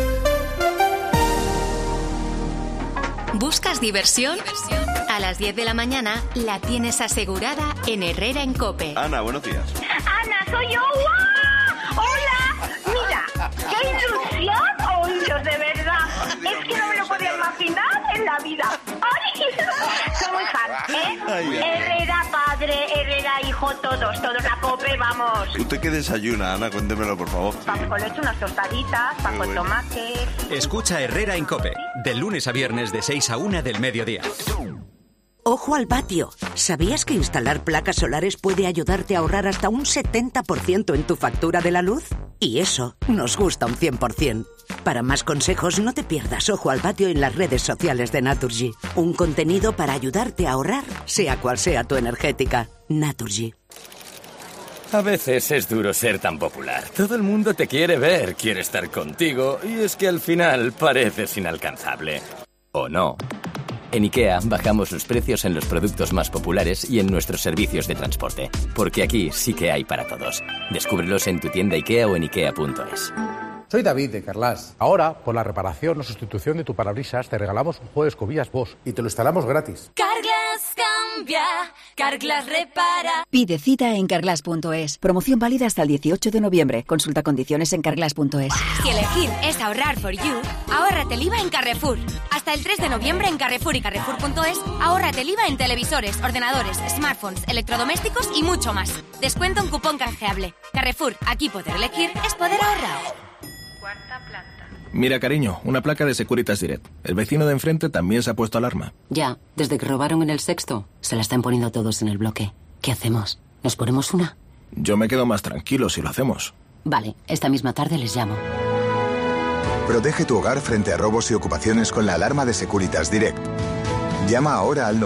[SPEAKER 2] ¿Buscas diversión? A las 10 de la mañana la tienes asegurada en Herrera en COPE.
[SPEAKER 22] Ana, buenos días.
[SPEAKER 23] Ana, soy yo. ¡Wow! ¡Hola! Mira, qué ilusión oíros, de verdad. Es que no me lo podía imaginar en la vida. ¡Ay! Soy muy fan, ¿eh?
[SPEAKER 22] Ay,
[SPEAKER 23] Herrera padre, Herrera hijo, todos la COPE, vamos.
[SPEAKER 22] ¿Usted qué desayuna, Ana? Cuéntemelo, por favor.
[SPEAKER 23] Pan con leche, unas tostaditas, pan con tomate.
[SPEAKER 13] Escucha Herrera en COPE, de lunes a viernes de 6 a 1 del mediodía.
[SPEAKER 31] ¡Ojo al patio! ¿Sabías que instalar placas solares puede ayudarte a ahorrar hasta un 70% en tu factura de la luz? Y eso nos gusta un 100%. Para más consejos, no te pierdas Ojo al patio en las redes sociales de Naturgy. Un contenido para ayudarte a ahorrar, sea cual sea tu energética. Naturgy.
[SPEAKER 32] A veces es duro ser tan popular. Todo el mundo te quiere ver, quiere estar contigo, y es que al final pareces inalcanzable. ¿O no? En IKEA bajamos los precios en los productos más populares y en nuestros servicios de transporte. Porque aquí sí que hay para todos. Descúbrelos en tu tienda IKEA o en ikea.es.
[SPEAKER 33] Soy David de Carglass. Ahora, por la reparación o sustitución de tu parabrisas, te regalamos un juego de escobillas Bosch y te lo instalamos gratis.
[SPEAKER 27] Carglass cambia, Carglass repara.
[SPEAKER 11] Pide cita en carglass.es. Promoción válida hasta el 18 de noviembre. Consulta condiciones en carglass.es.
[SPEAKER 27] Si elegir es ahorrar for you, ahórrate el IVA en Carrefour. Hasta el 3 de noviembre en Carrefour y Carrefour.es, ahórrate el IVA en televisores, ordenadores, smartphones, electrodomésticos y mucho más. Descuenta un cupón canjeable. Carrefour, aquí poder elegir es poder ahorrar.
[SPEAKER 23] Cuarta planta.
[SPEAKER 3] Mira, cariño, una placa de Securitas Direct. El vecino de enfrente también se ha puesto alarma.
[SPEAKER 5] Ya, desde que robaron en el sexto, se la están poniendo todos en el bloque. ¿Qué hacemos? ¿Nos ponemos una?
[SPEAKER 3] Yo me quedo más tranquilo si lo hacemos.
[SPEAKER 5] Vale, esta misma tarde les llamo.
[SPEAKER 6] Protege tu hogar frente a robos y ocupaciones con la alarma de Securitas Direct. Llama ahora al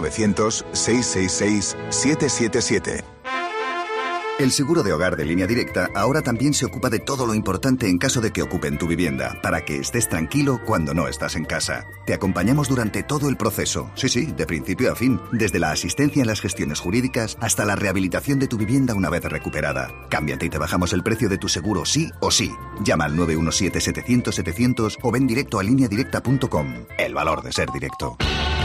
[SPEAKER 6] 900-666-777.
[SPEAKER 7] El seguro de hogar de Línea Directa ahora también se ocupa de todo lo importante en caso de que ocupen tu vivienda, para que estés tranquilo cuando no estás en casa. Te acompañamos durante todo el proceso, sí, de principio a fin, desde la asistencia en las gestiones jurídicas hasta la rehabilitación de tu vivienda una vez recuperada. Cámbiate y te bajamos el precio de tu seguro sí o sí. Llama al 917-700-700 o ven directo a lineadirecta.com. El valor de ser directo.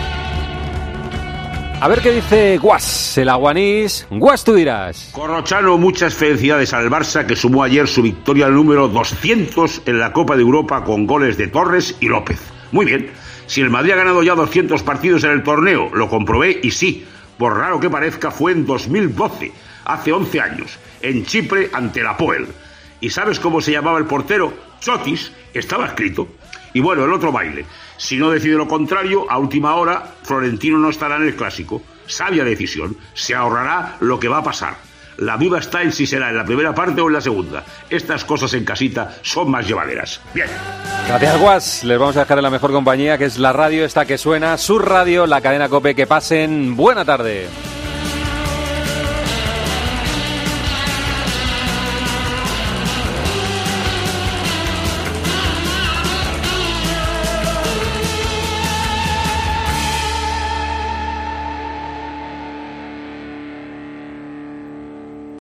[SPEAKER 4] A ver qué dice Guas, el aguanís. Guas, tú dirás.
[SPEAKER 9] Corrochano, muchas felicidades al Barça, que sumó ayer su victoria número 200 en la Copa de Europa con goles de Torres y López. Muy bien, si el Madrid ha ganado ya 200 partidos en el torneo, lo comprobé y sí, por raro que parezca, fue en 2012, hace 11 años, en Chipre ante el Apoel. ¿Y sabes cómo se llamaba el portero? Chotis, estaba escrito. Y bueno, el otro baile. Si no decide lo contrario, a última hora, Florentino no estará en el Clásico. Sabia decisión. Se ahorrará lo que va a pasar. La duda está en si será en la primera parte o en la segunda. Estas cosas en casita son más llevaderas. Bien.
[SPEAKER 4] Gracias, Guas. Les vamos a dejar en la mejor compañía, que es la radio esta que suena, su radio, la cadena COPE. Que pasen buena tarde.